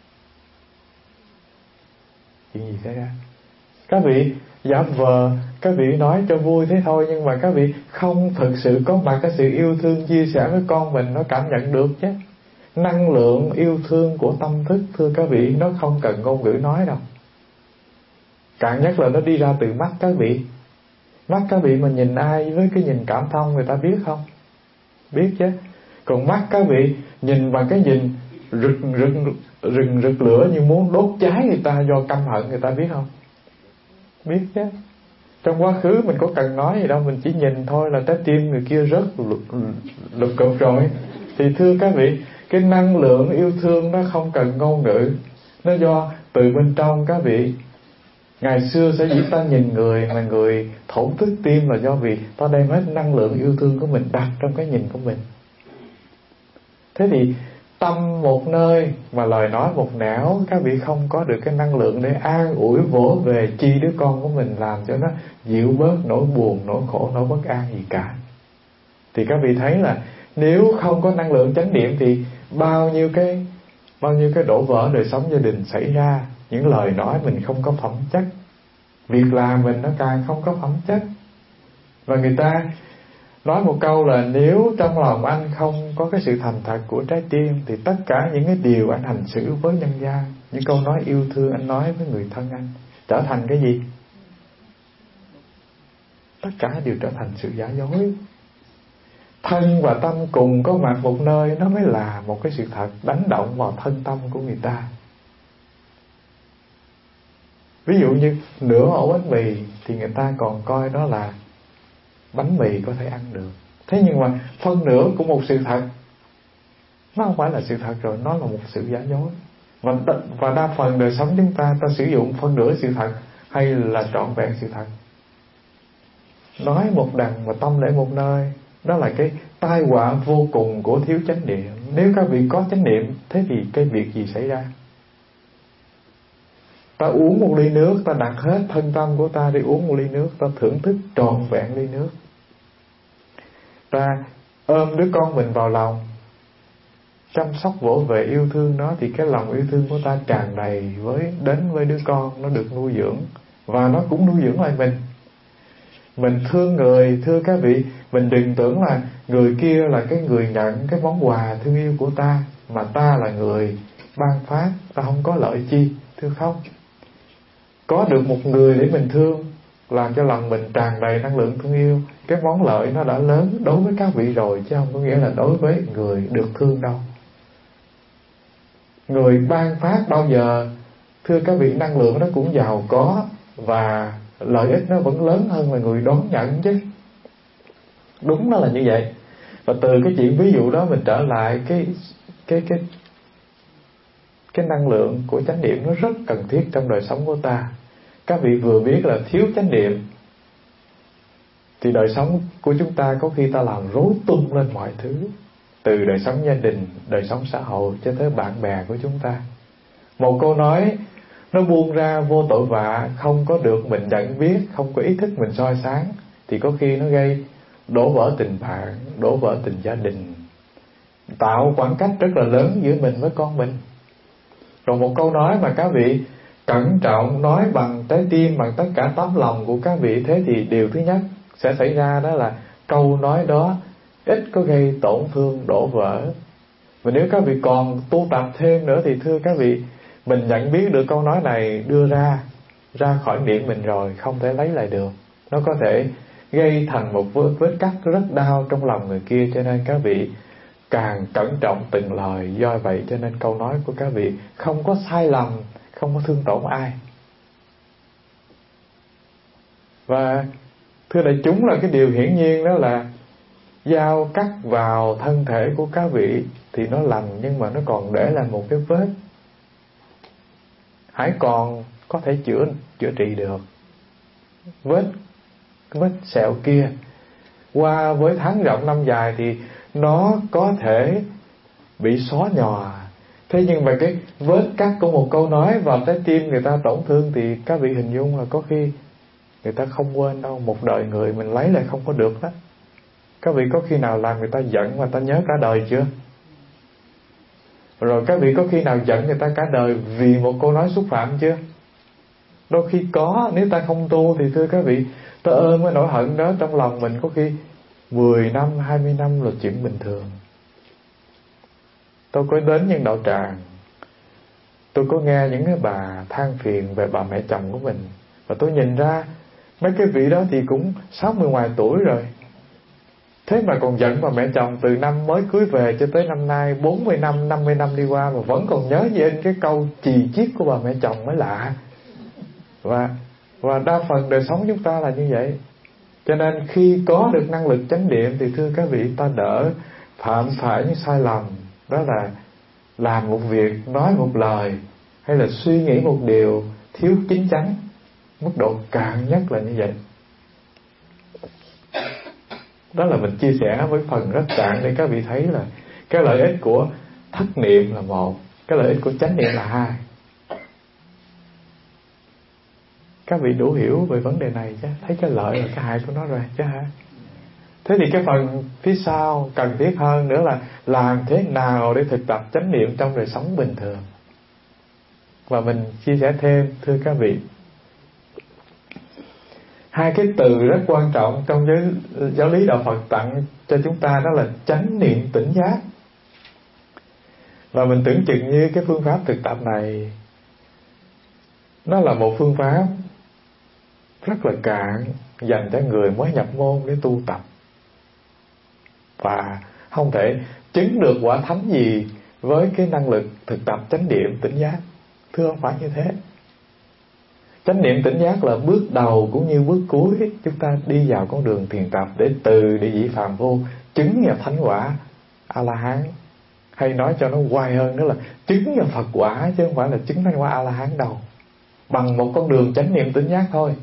Chuyện gì xảy ra? Các vị giả vờ, các vị nói cho vui thế thôi, nhưng mà các vị không thực sự có mặt cái sự yêu thương chia sẻ với con mình, nó cảm nhận được chứ. Năng lượng yêu thương của tâm thức, thưa các vị, nó không cần ngôn ngữ nói đâu. Cạn nhất là nó đi ra từ mắt các vị. Mắt các vị mà nhìn ai với cái nhìn cảm thông người ta biết không? Biết chứ. Còn mắt các vị nhìn bằng cái nhìn rực rực rừng rực lửa như muốn đốt cháy người ta do căm hận người ta biết không? Biết chứ. Trong quá khứ mình có cần nói gì đâu, mình chỉ nhìn thôi là trái tim người kia rất lục cục rồi. Thì thưa các vị, cái năng lượng yêu thương nó không cần ngôn ngữ, nó do từ bên trong các vị. Ngày xưa sở dĩ ta nhìn người mà người thổn thức tim là do vì ta đem hết năng lượng yêu thương của mình đặt trong cái nhìn của mình. Thế thì tâm một nơi mà lời nói một nẻo, các vị không có được cái năng lượng để an ủi vỗ về chi đứa con của mình, làm cho nó dịu bớt nỗi buồn, nỗi khổ, nỗi bất an gì cả. Thì các vị thấy là nếu không có năng lượng chánh niệm thì bao nhiêu cái bao nhiêu cái đổ vỡ đời sống gia đình xảy ra. Những lời nói mình không có phẩm chất, việc làm mình nó càng không có phẩm chất. Và người ta nói một câu là nếu trong lòng anh không có cái sự thành thật của trái tim thì tất cả những cái điều anh hành xử với nhân gian, những câu nói yêu thương anh nói với người thân anh, trở thành cái gì? Tất cả đều trở thành sự giả dối. Thân và tâm cùng có mặt một nơi, nó mới là một cái sự thật đánh động vào thân tâm của người ta. Ví dụ như nửa ổ bánh mì thì người ta còn coi đó là bánh mì có thể ăn được. Thế nhưng mà phân nửa của một sự thật, nó không phải là sự thật rồi, nó là một sự giả dối. Và, và đa phần đời sống chúng ta, ta sử dụng phân nửa sự thật hay là trọn vẹn sự thật. Nói một đằng mà tâm để một nơi, đó là cái tai họa vô cùng của thiếu chánh niệm. Nếu các vị có chánh niệm, thế thì cái việc gì xảy ra? Ta uống một ly nước, ta đặt hết thân tâm của ta đi uống một ly nước, ta thưởng thức trọn vẹn ly nước. Ta ôm đứa con mình vào lòng, chăm sóc vỗ về yêu thương nó, thì cái lòng yêu thương của ta tràn đầy với đến với đứa con, nó được nuôi dưỡng và nó cũng nuôi dưỡng lại mình. Mình thương người, thưa các vị, mình đừng tưởng là người kia là cái người nhận cái món quà thương yêu của ta, mà ta là người ban phát, ta không có lợi chi, thưa không? Có được một người để mình thương, làm cho lòng mình tràn đầy năng lượng thương yêu, cái món lợi nó đã lớn đối với các vị rồi, chứ không có nghĩa là đối với người được thương đâu. Người ban phát bao giờ, thưa các vị, năng lượng nó cũng giàu có và lợi ích nó vẫn lớn hơn là người đón nhận chứ. Đúng nó là như vậy. Và từ cái chuyện ví dụ đó mình trở lại cái cái cái cái năng lượng của chánh niệm nó rất cần thiết trong đời sống của ta. các vị vừa biết là thiếu chánh niệm thì đời sống của chúng ta có khi ta làm rối tung lên mọi thứ, từ đời sống gia đình, đời sống xã hội cho tới bạn bè của chúng ta. Một câu nói nó buông ra vô tội vạ, không có được mình nhận biết, không có ý thức mình soi sáng, thì có khi nó gây đổ vỡ tình bạn, đổ vỡ tình gia đình, tạo khoảng cách rất là lớn giữa mình với con mình. Rồi một câu nói mà các vị cẩn trọng nói bằng trái tim, bằng tất cả tấm lòng của các vị, thế thì điều thứ nhất sẽ xảy ra đó là câu nói đó ít có gây tổn thương đổ vỡ. Và nếu các vị còn tu tập thêm nữa thì thưa các vị, mình nhận biết được câu nói này đưa ra ra khỏi miệng mình rồi, không thể lấy lại được. Nó có thể gây thành một vết, vết cắt rất đau trong lòng người kia. Cho nên các vị càng cẩn trọng từng lời. Do vậy cho nên câu nói của các vị không có sai lầm, không có thương tổn ai. Và thưa đại chúng, là cái điều hiển nhiên đó là dao cắt vào thân thể của các vị thì nó lành, nhưng mà nó còn để lại một cái vết, hãy còn có thể chữa chữa trị được. Vết vết sẹo kia qua với tháng rộng năm dài thì nó có thể bị xóa nhòa. Thế nhưng mà cái vết cắt của một câu nói vào trái tim người ta tổn thương thì các vị hình dung là có khi người ta không quên đâu. Một đời người mình lấy lại không có được đó. Các vị có khi nào làm người ta giận mà ta nhớ cả đời chưa? Rồi các vị có khi nào giận người ta cả đời vì một câu nói xúc phạm chưa? Đôi khi có. Nếu ta không tu thì thưa các vị, ta ôm cái nỗi hận đó trong lòng mình có khi mười năm, hai mươi năm là chuyện bình thường. Tôi có đến những đạo tràng, tôi có nghe những cái bà than phiền về bà mẹ chồng của mình, và tôi nhìn ra mấy cái vị đó thì cũng sáu mươi ngoài tuổi rồi, thế mà còn giận bà mẹ chồng từ năm mới cưới về cho tới năm nay bốn mươi năm, năm mươi năm đi qua mà vẫn còn nhớ về cái câu chì chiết của bà mẹ chồng mới lạ. Và và đa phần đời sống chúng ta là như vậy. Cho nên khi có được năng lực chánh niệm thì thưa các vị, ta đỡ phạm phải những sai lầm, đó là làm một việc, nói một lời, hay là suy nghĩ một điều thiếu chín chắn. Mức độ cạn nhất là như vậy. Đó là mình chia sẻ với phần rất cạn để các vị thấy là cái lợi ích của thất niệm là một, cái lợi ích của chánh niệm là hai. Các vị đủ hiểu về vấn đề này chứ, thấy cái lợi và cái hại của nó rồi chứ hả? Thế thì cái phần phía sau cần thiết hơn nữa là làm thế nào để thực tập chánh niệm trong đời sống bình thường. Và mình chia sẻ thêm thưa các vị, hai cái từ rất quan trọng trong giới giáo lý đạo Phật tặng cho chúng ta, đó là chánh niệm tỉnh giác. Và mình tưởng chừng như cái phương pháp thực tập này nó là một phương pháp rất là cạn, dành cho người mới nhập môn để tu tập, và không thể chứng được quả thánh gì với cái năng lực thực tập chánh niệm tỉnh giác. Thưa không phải như thế. Chánh niệm tỉnh giác là bước đầu cũng như bước cuối chúng ta đi vào con đường thiền tập để từ địa vị phàm vô chứng vào thánh quả A-la-hán. Hay nói cho nó hoài hơn đó là chứng vào Phật quả, chứ không phải là chứng thánh quả A-la-hán đâu. Bằng một con đường chánh niệm tỉnh giác thôi.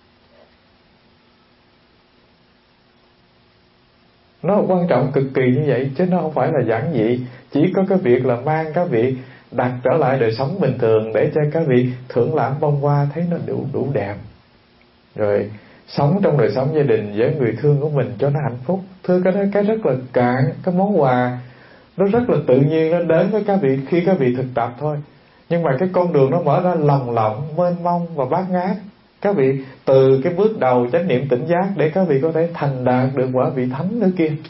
Nó quan trọng cực kỳ như vậy, chứ nó không phải là giản dị. Chỉ có cái việc là mang các vị đặt trở lại đời sống bình thường để cho các vị thưởng lãm bông hoa thấy nó đủ đủ đẹp, rồi sống trong đời sống gia đình với người thương của mình cho nó hạnh phúc. Thưa cái đó cái rất là cạn, cái món quà nó rất là tự nhiên, nó đến với các vị khi các vị thực tập thôi. Nhưng mà cái con đường nó mở ra lồng lộng, mênh mông và bát ngát. Các vị từ cái bước đầu chánh niệm tỉnh giác để các vị có thể thành đạt được quả vị thánh nữa kia.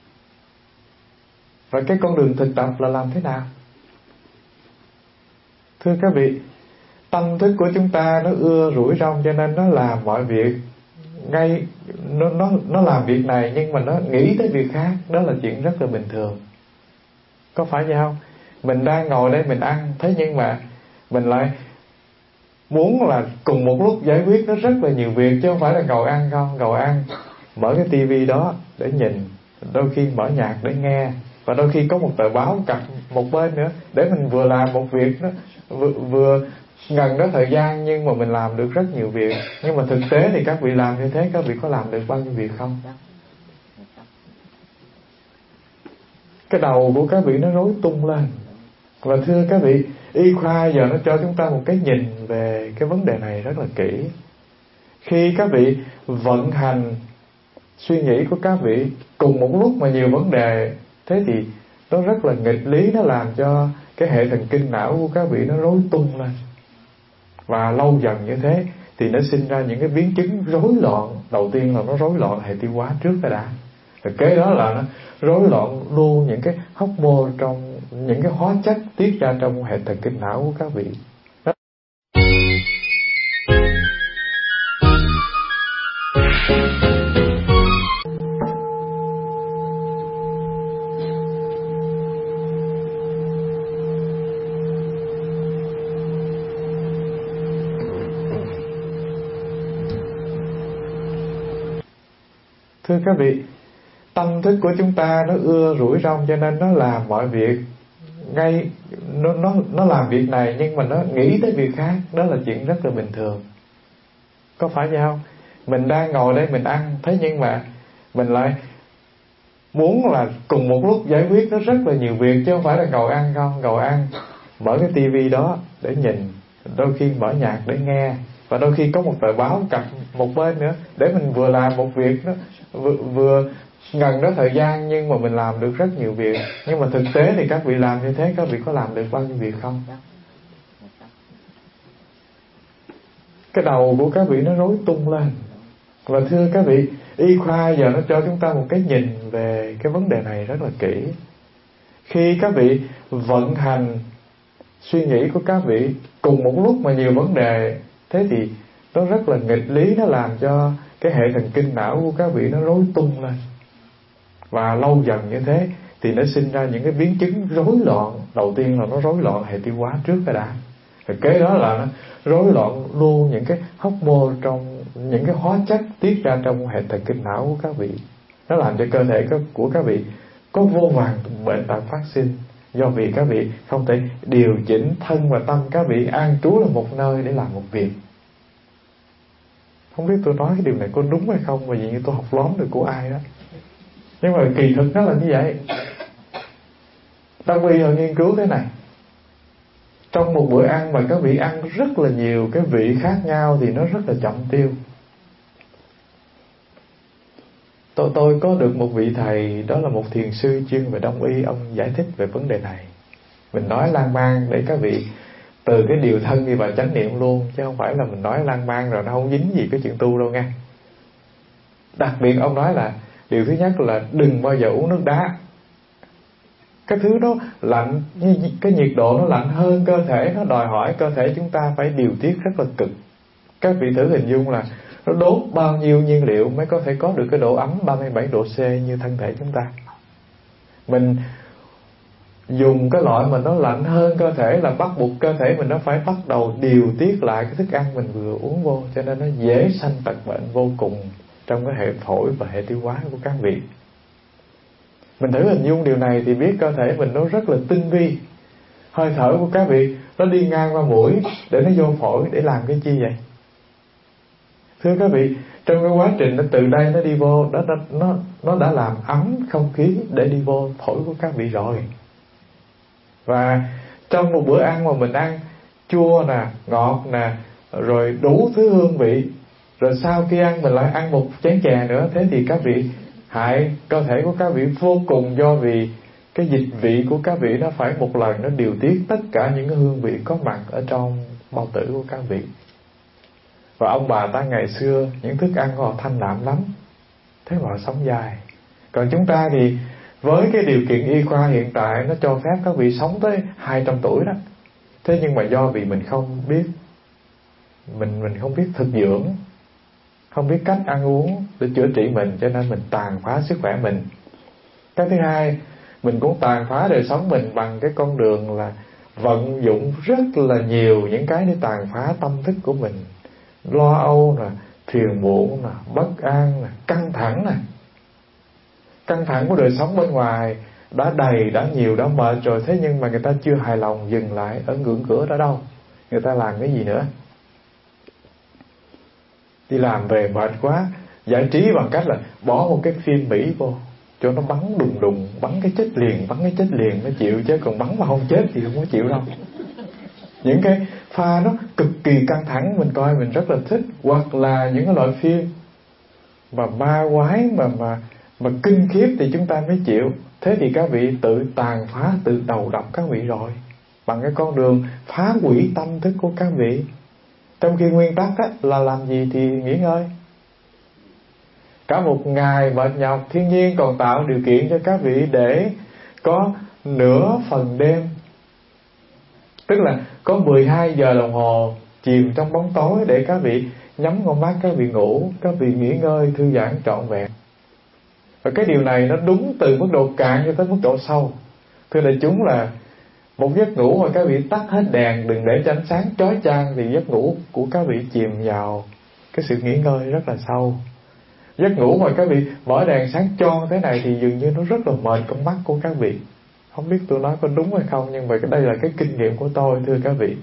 Và cái con đường thực tập là làm thế nào? Thưa các vị, tâm thức của chúng ta nó ưa rủi rom, cho nên nó làm mọi việc ngay nó nó nó làm việc này nhưng mà nó nghĩ tới việc khác, đó là chuyện rất là bình thường. Có phải vậy không? Mình đang ngồi đây mình ăn, thế nhưng mà mình lại muốn là cùng một lúc giải quyết nó rất là nhiều việc, chứ không phải là ngồi ăn không. Ngồi ăn mở cái tivi đó để nhìn, đôi khi mở nhạc để nghe, và đôi khi có một tờ báo cặp một bên nữa để mình vừa làm một việc đó, vừa, vừa ngần đó thời gian nhưng mà mình làm được rất nhiều việc. Nhưng mà thực tế thì các vị làm như thế, các vị có làm được bao nhiêu việc không? Cái đầu của các vị nó rối tung lên. Và thưa các vị, y khoa giờ nó cho chúng ta một cái nhìn về cái vấn đề này rất là kỹ. Khi các vị vận hành suy nghĩ của các vị cùng một lúc mà nhiều vấn đề, thế thì nó rất là nghịch lý, nó làm cho cái hệ thần kinh não của các vị nó rối tung lên. Và lâu dần như thế thì nó sinh ra những cái biến chứng rối loạn. Đầu tiên là nó rối loạn hệ tiêu hóa trước cái đã. Rồi kế đó là nó rối loạn luôn những cái hormone trong, những cái hóa chất tiết ra trong hệ thần kinh não của các vị. Đó. Thưa các vị, tâm thức của chúng ta nó ưa rủi rom, cho nên nó làm mọi việc ngay, nó nó nó làm việc này nhưng mà nó nghĩ tới việc khác. Đó là chuyện rất là bình thường, có phải vậy không? Mình đang ngồi đây mình ăn, thế nhưng mà mình lại muốn là cùng một lúc giải quyết nó rất là nhiều việc, chứ không phải là ngồi ăn không. Ngồi ăn mở cái tivi đó để nhìn, đôi khi mở nhạc để nghe, và đôi khi có một tờ báo cặp một bên nữa để mình vừa làm một việc đó, vừa, vừa ngần đó thời gian nhưng mà mình làm được rất nhiều việc. Nhưng mà thực tế thì các vị làm như thế, các vị có làm được bao nhiêu việc không? Cái đầu của các vị nó rối tung lên. Và thưa các vị, y khoa giờ nó cho chúng ta một cái nhìn về cái vấn đề này rất là kỹ. Khi các vị vận hành suy nghĩ của các vị cùng một lúc mà nhiều vấn đề, thế thì nó rất là nghịch lý, nó làm cho cái hệ thần kinh não của các vị nó rối tung lên. Và lâu dần như thế thì nó sinh ra những cái biến chứng rối loạn. Đầu tiên là nó rối loạn hệ tiêu hóa trước cái đã. Rồi kế đó là nó rối loạn luôn những cái hormone trong, những cái hóa chất tiết ra trong hệ thần kinh não của các vị. Nó làm cho cơ thể của các vị có vô vàn bệnh tật phát sinh, do vì các vị không thể điều chỉnh thân và tâm các vị an trú là một nơi để làm một việc. Không biết tôi nói cái điều này có đúng hay không, và vì như tôi học lóm được của ai đó, nhưng mà kỳ thực nó là như vậy. Đông y họ nghiên cứu thế này: trong một bữa ăn mà các vị ăn rất là nhiều cái vị khác nhau thì nó rất là chậm tiêu. Tôi, tôi có được một vị thầy, đó là một thiền sư chuyên về Đông y, ông giải thích về vấn đề này. Mình nói lan man để các vị từ cái điều thân đi vào chánh niệm luôn, chứ không phải là mình nói lan man rồi nó không dính gì cái chuyện tu đâu nha. Đặc biệt ông nói là điều thứ nhất là đừng bao giờ uống nước đá. Cái thứ đó lạnh, cái nhiệt độ nó lạnh hơn cơ thể, nó đòi hỏi cơ thể chúng ta phải điều tiết rất là cực. Các vị thử hình dung là nó đốt bao nhiêu nhiên liệu mới có thể có được cái độ ấm ba mươi bảy độ C như thân thể chúng ta. Mình dùng cái loại mà nó lạnh hơn cơ thể là bắt buộc cơ thể mình nó phải bắt đầu điều tiết lại cái thức ăn mình vừa uống vô, cho nên nó dễ sanh tật bệnh vô cùng trong cái hệ phổi và hệ tiêu hóa của các vị. Mình thử hình dung điều này thì biết cơ thể mình nó rất là tinh vi. Hơi thở của các vị nó đi ngang qua mũi để nó vô phổi để làm cái chi vậy? Thưa các vị, trong cái quá trình nó từ đây nó đi vô, đó nó nó nó đã làm ấm không khí để đi vô phổi của các vị rồi. Và trong một bữa ăn mà mình ăn chua nè, ngọt nè, rồi đủ thứ hương vị, rồi sau khi ăn mình lại ăn một chén chè nữa, thế thì các vị hại cơ thể của các vị vô cùng, do vì cái dịch vị của các vị nó phải một lần nó điều tiết tất cả những cái hương vị có mặt ở trong bao tử của các vị. Và ông bà ta ngày xưa những thức ăn họ thanh đạm lắm, thế mà họ sống dài. Còn chúng ta thì với cái điều kiện y khoa hiện tại nó cho phép các vị sống tới hai trăm tuổi đó. Thế nhưng mà do vì mình không biết Mình mình không biết thực dưỡng, không biết cách ăn uống để chữa trị mình, cho nên mình tàn phá sức khỏe mình. Cái thứ hai, mình cũng tàn phá đời sống mình bằng cái con đường là vận dụng rất là nhiều những cái để tàn phá tâm thức của mình. Lo âu nè, phiền muộn nè, bất an nè, căng thẳng nè. Căng thẳng của đời sống bên ngoài đã đầy, đã nhiều, đã mệt rồi, thế nhưng mà người ta chưa hài lòng dừng lại ở ngưỡng cửa đó đâu. người ta làm cái gì nữa? Đi làm về mệt quá, giải trí bằng cách là bỏ một cái phim Mỹ vô cho nó bắn đùng đùng, bắn cái chết liền, bắn cái chết liền nó chịu, chứ còn bắn mà không chết thì không có chịu đâu. Những cái pha nó cực kỳ căng thẳng mình coi mình rất là thích. Hoặc là những cái loại phim mà ma quái mà mà mà kinh khiếp thì chúng ta mới chịu. Thế thì các vị tự tàn phá, tự đầu độc các vị rồi, bằng cái con đường phá hủy tâm thức của các vị. Trong khi nguyên tắc á, là làm gì thì nghỉ ngơi. Cả một ngày mệt nhọc, thiên nhiên còn tạo điều kiện cho các vị để có nửa phần đêm, tức là có mười hai giờ đồng hồ chìm trong bóng tối để các vị nhắm con mắt, các vị ngủ, các vị nghỉ ngơi, thư giãn trọn vẹn. Và cái điều này nó đúng từ mức độ cạn cho tới mức độ sâu. Thưa đại chúng, là một giấc ngủ mà các vị tắt hết đèn, đừng để cho ánh sáng chói chang, thì giấc ngủ của các vị chìm vào cái sự nghỉ ngơi rất là sâu. Giấc ngủ mà các vị mở đèn sáng choang thế này thì dường như nó rất là mệt con mắt của các vị. Không biết tôi nói có đúng hay không, nhưng mà đây là cái kinh nghiệm của tôi, thưa các vị.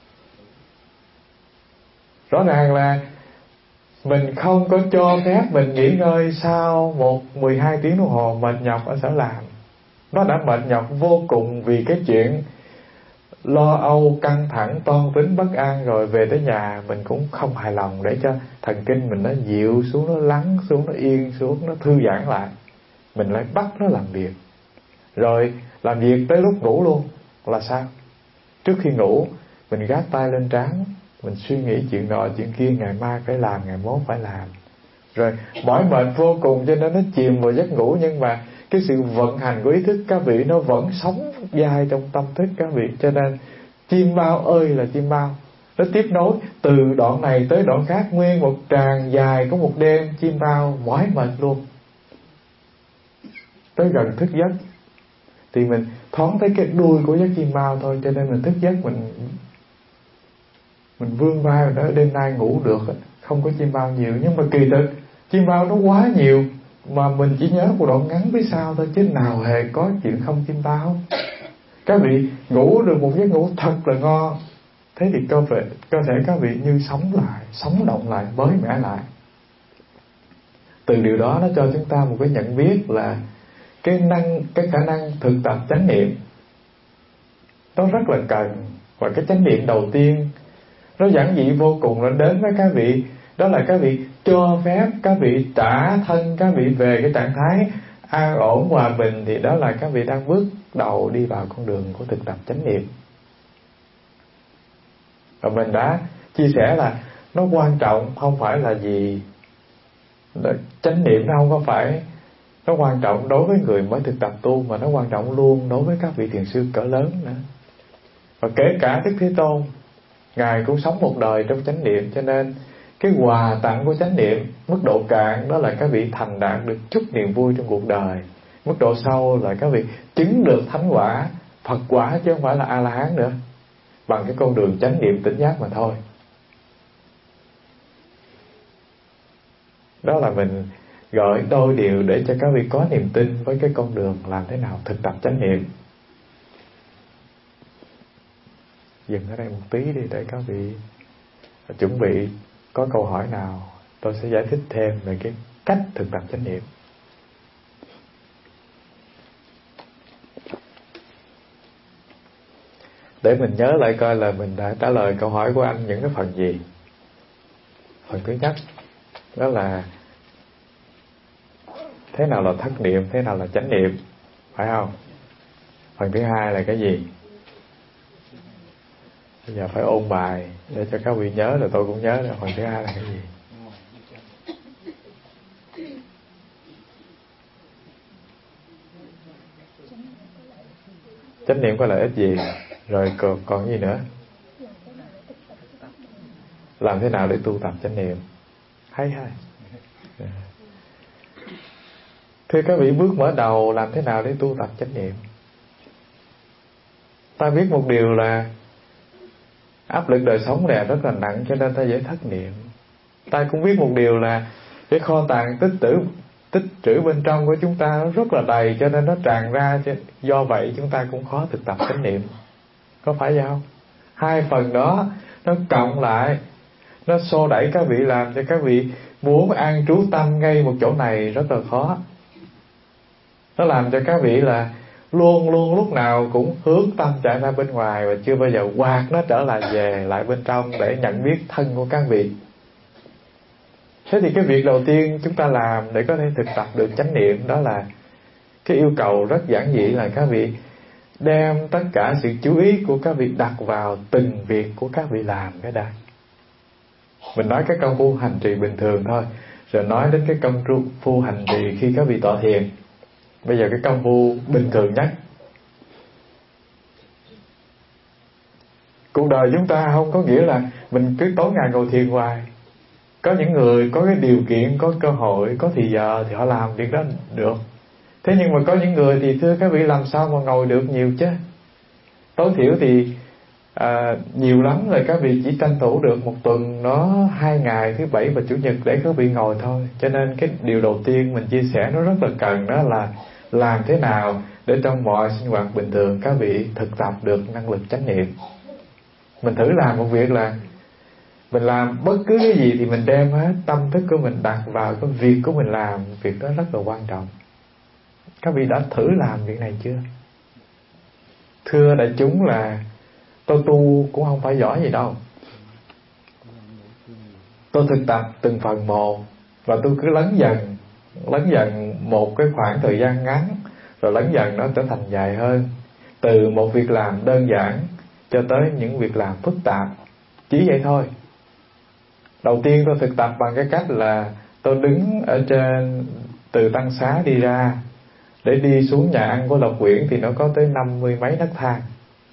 Rõ ràng là mình không có cho phép mình nghỉ ngơi sau một mười hai tiếng đồng hồ mệt nhọc ở sở làm. Nó đã mệt nhọc vô cùng vì cái chuyện lo âu, căng thẳng, toan tính, bất an, rồi về tới nhà mình cũng không hài lòng để cho thần kinh mình nó dịu xuống, nó lắng xuống, nó yên xuống, nó thư giãn lại. Mình lại bắt nó làm việc, rồi làm việc tới lúc ngủ luôn. Là sao? Trước khi ngủ mình gác tay lên trán, mình suy nghĩ chuyện nọ chuyện kia, ngày mai phải làm, ngày mốt phải làm. Rồi mỏi mệt vô cùng cho nên nó chìm vào giấc ngủ. Nhưng mà cái sự vận hành của ý thức các vị nó vẫn sống dai trong tâm thức các vị. Cho nên chim bao ơi là chim bao, nó tiếp nối từ đoạn này tới đoạn khác, nguyên một tràng dài có một đêm chim bao mỏi mệt luôn. Tới gần thức giấc thì mình thoáng thấy cái đuôi của giấc chim bao thôi. Cho nên mình thức giấc, mình mình vươn vai rồi nói đêm nay ngủ được, không có chim bao nhiều. Nhưng mà kỳ thực chim bao nó quá nhiều mà mình chỉ nhớ một đoạn ngắn phía sau thôi, chứ nào hề có chuyện không chim bao. Các vị ngủ được một giấc ngủ thật là ngon, thế thì cơ thể, cơ thể các vị như sống lại, sống động lại, mới mẻ lại. Từ điều đó nó cho chúng ta một cái nhận biết là cái năng, cái khả năng thực tập chánh niệm nó rất là cần. Và cái chánh niệm đầu tiên nó giản dị vô cùng, nó đến với các vị, đó là các vị cho phép các vị trả thân các vị về cái trạng thái an ổn hòa bình. Thì đó là các vị đang bước đầu đi vào con đường của thực tập chánh niệm. Và mình đã chia sẻ là nó quan trọng không phải là gì, chánh niệm nó không có phải nó quan trọng đối với người mới thực tập tu, mà nó quan trọng luôn đối với các vị thiền sư cỡ lớn nữa. Và kể cả Đức Thế Tôn, Ngài cũng sống một đời trong chánh niệm. Cho nên cái quà tặng của chánh niệm mức độ cạn đó là các vị thành đạt được chút niềm vui trong cuộc đời. Mức độ sâu là các vị chứng được thánh quả, Phật quả, chứ không phải là A-la-hán nữa, bằng cái con đường chánh niệm tỉnh giác mà thôi. Đó là mình gọi đôi điều để cho các vị có niềm tin với cái con đường làm thế nào thực tập chánh niệm. Dừng ở đây một tí đi để các vị chuẩn bị có câu hỏi nào tôi sẽ giải thích thêm về cái cách thực tập chánh niệm. Để mình nhớ lại coi là mình đã trả lời câu hỏi của anh những cái phần gì. Phần thứ nhất đó là thế nào là thất niệm, thế nào là chánh niệm, phải không? Phần thứ hai là cái gì? Bây giờ phải ôn bài để cho các vị nhớ, rồi tôi cũng nhớ là phần thứ hai là cái gì. Chánh niệm có lợi ích gì? Rồi còn, còn gì nữa? Làm thế nào để tu tập chánh niệm? Hay hay. Thưa các vị, bước mở đầu làm thế nào để tu tập chánh niệm? Ta biết một điều là áp lực đời sống này rất là nặng, cho nên ta dễ thất niệm. Ta cũng biết một điều là cái kho tàng tích trữ tích trữ bên trong của chúng ta nó rất là đầy, cho nên nó tràn ra. Do vậy chúng ta cũng khó thực tập chánh niệm. Có phải vậy không? Hai phần đó nó cộng lại, nó xô đẩy các vị làm cho các vị muốn an trú tâm ngay một chỗ này rất là khó. Nó làm cho các vị là luôn luôn lúc nào cũng hướng tâm chạy ra bên ngoài, và chưa bao giờ quạt nó trở lại về lại bên trong để nhận biết thân của các vị. Thế thì cái việc đầu tiên chúng ta làm để có thể thực tập được chánh niệm, đó là cái yêu cầu rất giản dị là các vị đem tất cả sự chú ý của các vị đặt vào từng việc của các vị làm cái đã. Mình nói cái công phu hành trì bình thường thôi, rồi nói đến cái công phu hành trì khi các vị tọa thiền. Bây giờ cái công phu bình thường nhất. Cuộc đời chúng ta không có nghĩa là mình cứ tối ngày ngồi thiền hoài. Có những người có cái điều kiện, có cơ hội, có thì giờ thì họ làm việc đó được. Thế nhưng mà có những người thì thưa các vị làm sao mà ngồi được nhiều chứ. Tối thiểu thì à, nhiều lắm là các vị chỉ tranh thủ được một tuần nó hai ngày, thứ bảy và chủ nhật để các vị ngồi thôi. Cho nên cái điều đầu tiên mình chia sẻ nó rất là cần, đó là làm thế nào để trong mọi sinh hoạt bình thường các vị thực tập được năng lực chánh niệm. Mình thử làm một việc là mình làm bất cứ cái gì thì mình đem hết tâm thức của mình đặt vào cái việc của mình làm. Việc đó rất là quan trọng. Các vị đã thử làm việc này chưa? Thưa đại chúng là tôi tu cũng không phải giỏi gì đâu. Tôi thực tập từng phần một, và tôi cứ lớn dần lớn dần một cái khoảng thời gian ngắn, rồi lớn dần nó trở thành dài hơn. Từ một việc làm đơn giản cho tới những việc làm phức tạp, chỉ vậy thôi. Đầu tiên tôi thực tập bằng cái cách là tôi đứng ở trên, từ Tăng Xá đi ra để đi xuống nhà ăn của Lộc Quyển thì nó có tới năm mươi mấy nấc thang.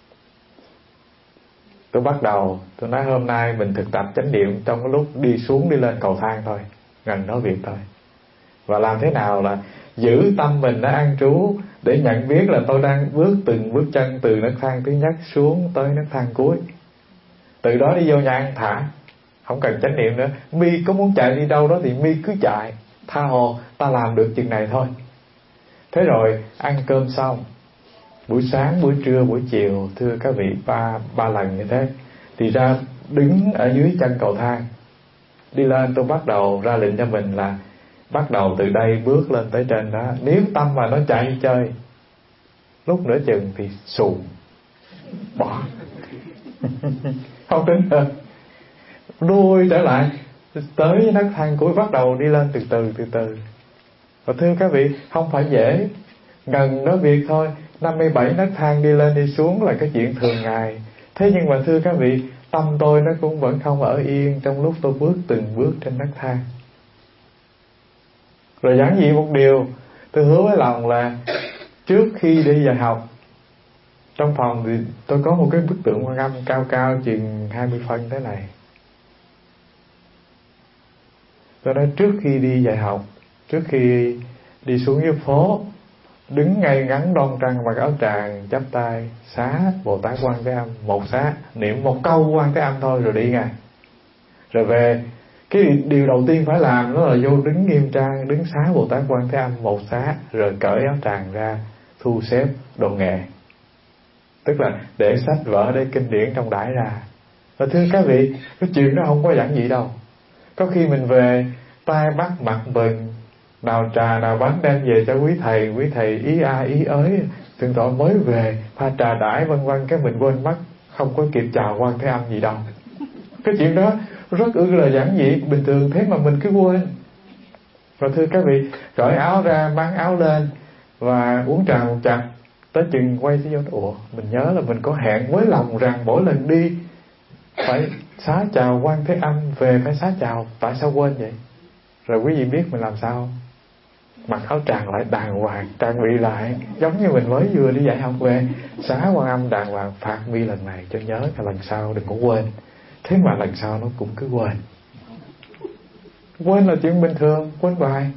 Tôi bắt đầu, tôi nói hôm nay mình thực tập chánh niệm trong cái lúc đi xuống đi lên cầu thang thôi, gần đó việc thôi. Và làm thế nào là giữ tâm mình đã an trú để nhận biết là tôi đang bước từng bước chân từ nấc thang thứ nhất xuống tới nấc thang cuối. Từ đó đi vô nhà ăn thả, không cần chánh niệm nữa. Mi có muốn chạy đi đâu đó thì Mi cứ chạy, tha hồ ta làm được chừng này thôi. Thế rồi ăn cơm xong, buổi sáng, buổi trưa, buổi chiều, thưa các vị, ba ba lần như thế, thì ra đứng ở dưới chân cầu thang. Đi lên tôi bắt đầu ra lệnh cho mình là bắt đầu từ đây bước lên tới trên đó. Nếu tâm mà nó chạy chơi lúc nửa chừng thì xù, bỏ không tính hơn, đuôi trở lại tới nấc thang cuối, bắt đầu đi lên từ từ từ từ. Và thưa các vị, không phải dễ, gần đó việc thôi. Năm mươi bảy nấc thang đi lên đi xuống là cái chuyện thường ngày. Thế nhưng mà thưa các vị, tâm tôi nó cũng vẫn không ở yên trong lúc tôi bước từng bước trên nấc thang. Rồi giản dị một điều, tôi hứa với lòng là trước khi đi dạy học, trong phòng thì tôi có một cái bức tượng Quan Âm cao cao chừng hai mươi phân thế này. Tôi nói trước khi đi dạy học, trước khi đi xuống dưới phố, đứng ngay ngắn đoan trang mặc áo tràng, chắp tay xá Bồ Tát Quan Thế Âm một xá, niệm một câu Quan Thế Âm thôi rồi đi ngay. Rồi về, cái điều đầu tiên phải làm đó là vô đứng nghiêm trang, đứng xá Bồ Tát Quan Thế Âm một xá, rồi cởi áo tràng ra, thu xếp đồ nghề, tức là để sách vở, để kinh điển trong đãi ra. Và thưa các vị, cái chuyện đó không có giản dị đâu. Có khi mình về tay bắt mặt bừng, nào trà nào bánh đem về cho quý thầy, quý thầy ý a ý ới, thượng tọa mới về pha trà đãi vân vân, cái mình quên mất, không có kịp chào Quan Thế Âm gì đâu. Cái chuyện đó rất ư là giản dị bình thường, thế mà mình cứ quên. Và thưa các vị, cởi áo ra, bán áo lên và uống trà một chặt, tới chừng quay tới vô, ủa mình nhớ là mình có hẹn với lòng rằng mỗi lần đi phải xá chào Quan Thế Âm, về phải xá chào, tại sao quên vậy? Rồi quý vị biết mình làm sao không? Mặc áo tràng lại đàng hoàng, trang bị lại giống như mình mới vừa đi dạy học về, xá Quan Âm đàng hoàng, phạt mi lần này cho nhớ, là lần sau đừng có quên. Thế mà lần sau nó cũng cứ quên. Quên là chuyện bình thường, quên hoài.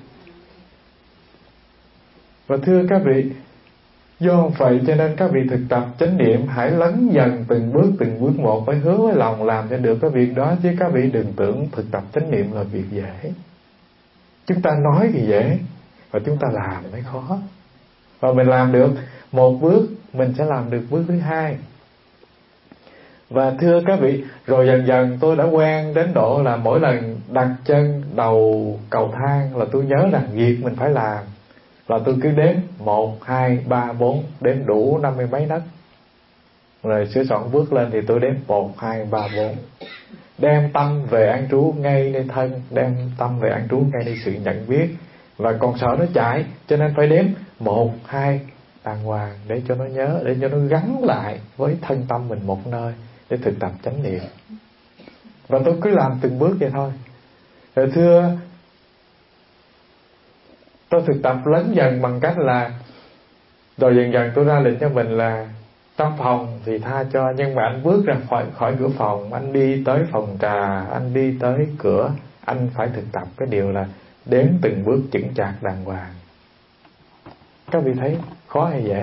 Và thưa các vị, do vậy cho nên các vị thực tập chánh niệm hãy lấn dần từng bước từng bước một, phải hứa với lòng làm cho được cái việc đó, chứ các vị đừng tưởng thực tập chánh niệm là việc dễ. Chúng ta nói thì dễ, và chúng ta làm mới khó. Và mình làm được một bước, mình sẽ làm được bước thứ hai. Và thưa các vị, rồi dần dần tôi đã quen đến độ là mỗi lần đặt chân đầu cầu thang là tôi nhớ rằng việc mình phải làm là tôi cứ đếm một, hai, ba, bốn, đếm đủ năm mươi mấy nấc. Rồi sửa soạn bước lên thì tôi đếm một, hai, ba, bốn. Đem tâm về an trú ngay nơi thân, đem tâm về an trú ngay nơi sự nhận biết. Và còn sợ nó chạy, cho nên phải đếm một, hai đàng hoàng để cho nó nhớ, để cho nó gắn lại với thân tâm mình một nơi để thực tập chánh niệm. Và tôi cứ làm từng bước vậy thôi. Rồi thưa, tôi thực tập lớn dần bằng cách là rồi dần dần tôi ra lệnh cho mình là trong phòng thì tha cho, nhưng mà anh bước ra khỏi, khỏi cửa phòng, anh đi tới phòng trà, anh đi tới cửa, anh phải thực tập cái điều là đếm từng bước chững chạc đàng hoàng. Các vị thấy khó hay dễ?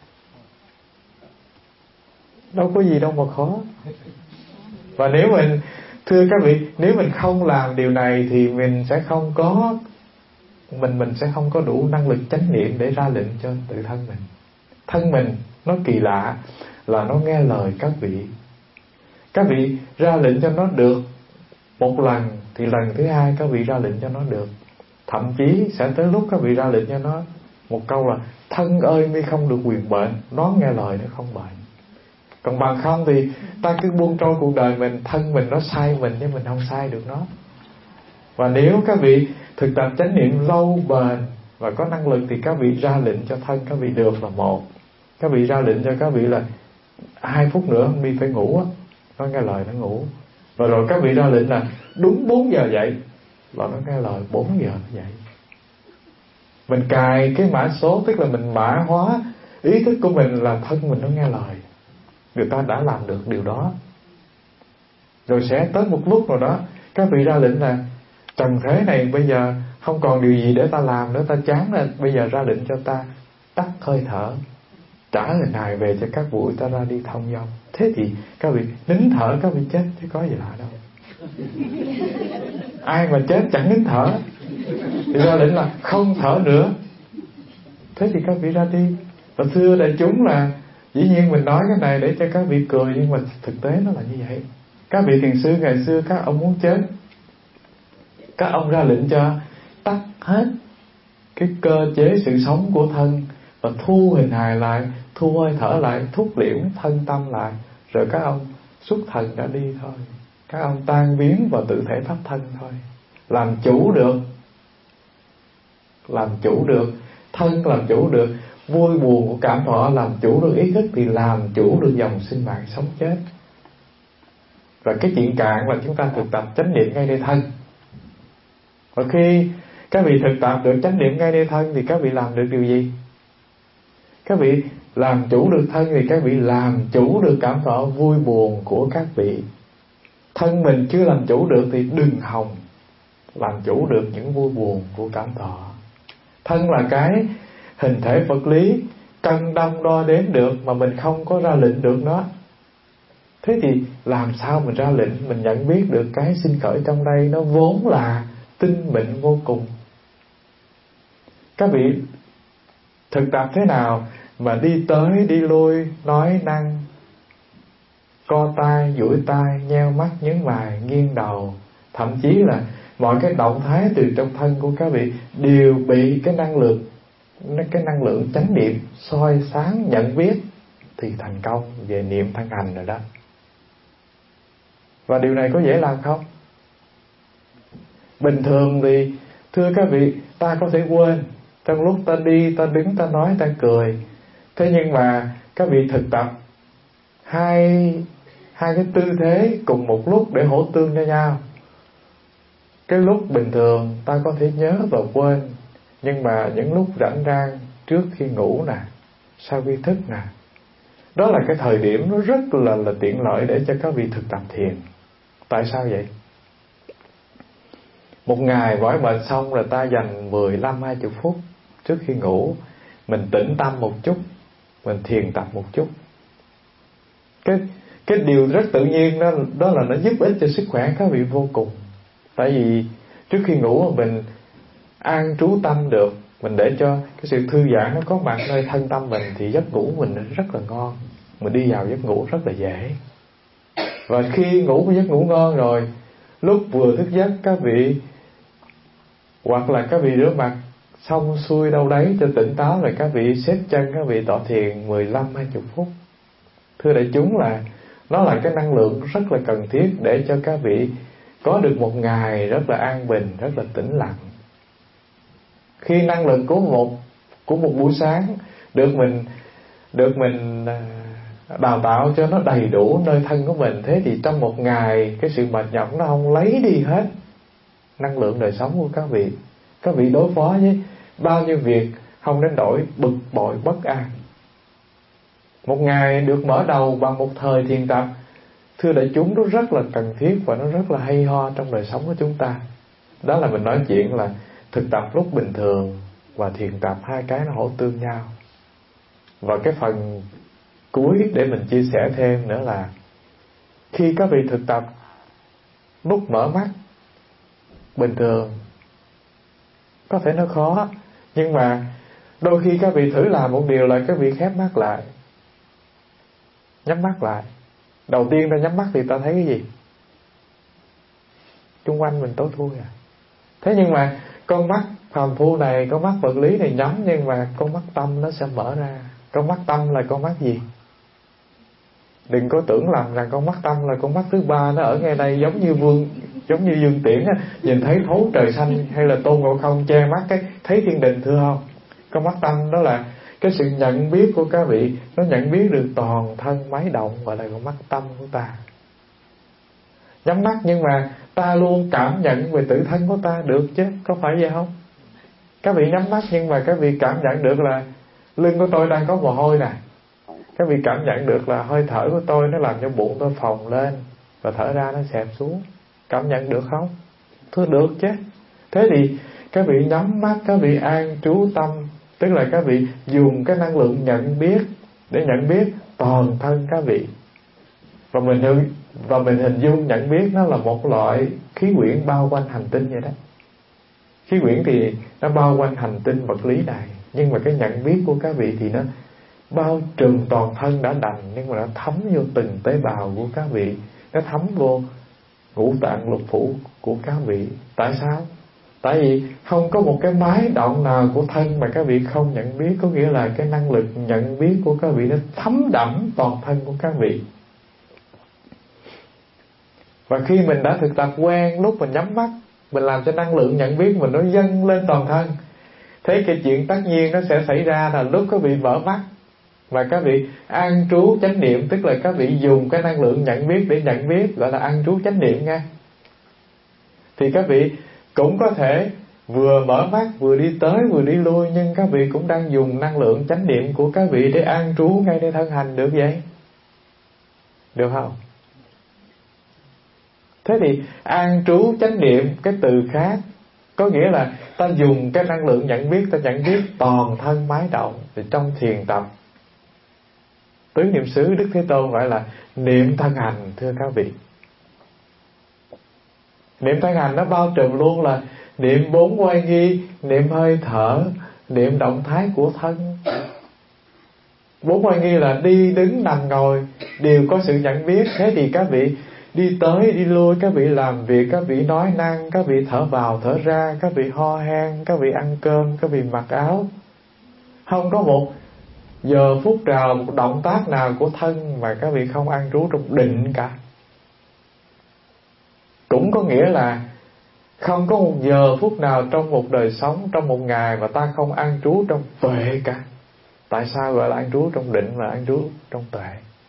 Đâu có gì đâu mà khó. Và nếu mình, thưa các vị, nếu mình không làm điều này thì mình sẽ không có mình mình sẽ không có đủ năng lực chánh niệm để ra lệnh cho tự thân mình. Thân mình nó kỳ lạ là nó nghe lời các vị. Các vị ra lệnh cho nó được một lần thì lần thứ hai các vị ra lệnh cho nó được. Thậm chí sẽ tới lúc các vị ra lệnh cho nó một câu là thân ơi mi không được quyền bệnh, nó nghe lời nó không bệnh. Còn bằng không thì ta cứ buông trôi cuộc đời mình, thân mình nó sai mình nhưng mình không sai được nó. Và nếu các vị thực tập chánh niệm lâu bền và có năng lực thì các vị ra lệnh cho thân các vị được là một. Các vị ra lệnh cho các vị là hai phút nữa mi phải ngủ á, nó nghe lời nó ngủ. Và rồi các vị ra lệnh là đúng bốn giờ dậy, là nó nghe lời bốn giờ nó dậy. Mình cài cái mã số, tức là mình mã hóa ý thức của mình là thân mình nó nghe lời. Người ta đã làm được điều đó. Rồi sẽ tới một lúc nào đó các vị ra lệnh là trần thế này bây giờ không còn điều gì để ta làm nữa, ta chán rồi, bây giờ ra lệnh cho ta tắt hơi thở, trả hình hài về cho các bụi, ta ra đi thông dong. Thế thì các vị nín thở các vị chết chứ có gì lạ đâu. Ai mà chết chẳng nín thở. Thì ra lệnh là không thở nữa. Thế thì các vị ra đi. Và thưa đại chúng là dĩ nhiên mình nói cái này để cho các vị cười, nhưng mà thực tế nó là như vậy. Các vị thiền sư ngày xưa các ông muốn chết, các ông ra lệnh cho tắt hết cái cơ chế sự sống của thân và thu hình hài lại, thu hơi thở lại, thúc liễm thân tâm lại, rồi các ông xuất thần đã đi thôi. Các ông tan biến vào tự thể pháp thân thôi. Làm chủ được, làm chủ được thân, làm chủ được vui buồn của cảm thọ, làm chủ được ý thức thì làm chủ được dòng sinh mạng sống chết. Và cái chuyện cạn là chúng ta thực tập chánh niệm ngay nơi thân. Và khi các vị thực tập được chánh niệm ngay nơi thân thì các vị làm được điều gì? Các vị làm chủ được thân thì các vị làm chủ được cảm thọ vui buồn của các vị. Thân mình chưa làm chủ được thì đừng hòng làm chủ được những vui buồn của cảm thọ. Thân là cái hình thể vật lý cân đong đo đếm được mà mình không có ra lệnh được nó. Thế thì làm sao mình ra lệnh, mình nhận biết được cái sinh khởi trong đây nó vốn là tinh mịn vô cùng. Các vị thực tập thế nào mà đi tới đi lui, nói năng, co tay, duỗi tay, nheo mắt, nhướng mày, nghiêng đầu, thậm chí là mọi cái động thái từ trong thân của các vị đều bị cái năng lượng cái năng lượng chánh niệm soi sáng nhận biết thì thành công về niệm thân hành rồi đó. Và điều này có dễ làm không? Bình thường thì thưa các vị, ta có thể quên trong lúc ta đi, ta đứng, ta nói, ta cười. Thế nhưng mà các vị thực tập hai hai cái tư thế cùng một lúc để hỗ tương cho nhau. Cái lúc bình thường ta có thể nhớ và quên, nhưng mà những lúc rảnh rang, trước khi ngủ nè, sau khi thức nè, đó là cái thời điểm nó rất là, là tiện lợi để cho các vị thực tập thiền. Tại sao vậy? Một ngày mỏi mệt xong rồi ta dành mười lăm hai mươi phút trước khi ngủ, mình tĩnh tâm một chút, mình thiền tập một chút. Cái cái điều rất tự nhiên đó, đó là nó giúp ích cho sức khỏe các vị vô cùng. Tại vì trước khi ngủ mình an trú tâm được, mình để cho cái sự thư giãn nó có mặt nơi thân tâm mình thì giấc ngủ mình rất là ngon, mình đi vào giấc ngủ rất là dễ. Và khi ngủ một giấc ngủ ngon rồi, lúc vừa thức giấc các vị hoặc là các vị rửa mặt xong xuôi đâu đấy cho tỉnh táo, rồi các vị xếp chân, các vị tọa thiền mười lăm hai mươi phút. Thưa đại chúng, là nó là cái năng lượng rất là cần thiết để cho các vị có được một ngày rất là an bình, rất là tĩnh lặng. Khi năng lực của một của một buổi sáng được mình được mình đào tạo cho nó đầy đủ nơi thân của mình, thế thì trong một ngày cái sự mệt nhọc nó không lấy đi hết năng lượng đời sống của các vị. Các vị đối phó với bao nhiêu việc không đến nỗi bực bội bất an. Một ngày được mở đầu bằng một thời thiền tập, thưa đại chúng, nó rất là cần thiết và nó rất là hay ho trong đời sống của chúng ta. Đó là mình nói chuyện là thực tập lúc bình thường và thiền tập, hai cái nó hỗ tương nhau. Và cái phần cuối để mình chia sẻ thêm nữa là khi các vị thực tập lúc mở mắt bình thường có thể nó khó, nhưng mà đôi khi các vị thử làm một điều là các vị khép mắt lại, nhắm mắt lại. Đầu tiên ta nhắm mắt thì ta thấy cái gì? Xung quanh mình tối thui à. Thế nhưng mà con mắt phàm phu này, con mắt vật lý này nhắm, nhưng mà con mắt tâm nó sẽ mở ra. Con mắt tâm là con mắt gì? Đừng có tưởng lầm rằng con mắt tâm là con mắt thứ ba, nó ở ngay đây giống như vương giống như Dương Tiễn á, nhìn thấy thấu trời xanh, hay là Tôn Ngộ Không che mắt cái thấy thiên đình, thưa không? Con mắt tâm đó là cái sự nhận biết của các vị, nó nhận biết được toàn thân máy động, gọi là con mắt tâm của ta. Nhắm mắt nhưng mà ta luôn cảm nhận về tự thân của ta được chứ, có phải vậy không? Các vị nhắm mắt nhưng mà các vị cảm nhận được là lưng của tôi đang có mồ hôi nè. Các vị cảm nhận được là hơi thở của tôi nó làm cho bụng tôi phồng lên, và thở ra nó xẹp xuống. Cảm nhận được không? Thưa được chứ. Thế thì các vị nhắm mắt, các vị an trú tâm, tức là các vị dùng cái năng lượng nhận biết để nhận biết toàn thân các vị. Và mình hình, và mình hình dung nhận biết nó là một loại khí quyển bao quanh hành tinh vậy đó. Khí quyển thì nó bao quanh hành tinh vật lý này, nhưng mà cái nhận biết của các vị thì nó bao trùm toàn thân đã đành, nhưng mà nó thấm vô từng tế bào của các vị, nó thấm vô ngũ tạng lục phủ của các vị. Tại sao? Tại vì không có một cái máy động nào của thân mà các vị không nhận biết. Có nghĩa là cái năng lực nhận biết của các vị nó thấm đẫm toàn thân của các vị. Và khi mình đã thực tập quen, lúc mình nhắm mắt, mình làm cho năng lượng nhận biết mình nó dâng lên toàn thân. Thế cái chuyện tất nhiên nó sẽ xảy ra là lúc các vị mở mắt và các vị an trú chánh niệm, tức là các vị dùng cái năng lượng nhận biết để nhận biết, gọi là an trú chánh niệm nha. Thì các vị cũng có thể vừa mở mắt, vừa đi tới, vừa đi lui, nhưng các vị cũng đang dùng năng lượng chánh niệm của các vị để an trú ngay nơi thân hành, được vậy? Được không? Thế thì an trú chánh niệm, cái từ khác, có nghĩa là ta dùng cái năng lượng nhận biết, ta nhận biết toàn thân mái động. Thì trong thiền tập Tứ Niệm xứ Đức Thế Tôn gọi là niệm thân hành, thưa các vị. Niệm thân hành nó bao trùm luôn là niệm bốn oai nghi, niệm hơi thở, niệm động thái của thân. Bốn oai nghi là đi, đứng, nằm, ngồi đều có sự nhận biết. Thế thì các vị đi tới, đi lui, các vị làm việc, các vị nói năng, các vị thở vào, thở ra, các vị ho hen, các vị ăn cơm, các vị mặc áo. Không có một giờ phút nào, một động tác nào của thân mà các vị không an trú trong định cả. Cũng có nghĩa là không có một giờ phút nào trong một đời sống, trong một ngày mà ta không an trú trong tuệ cả. Tại sao gọi là an trú trong định và an trú trong tuệ?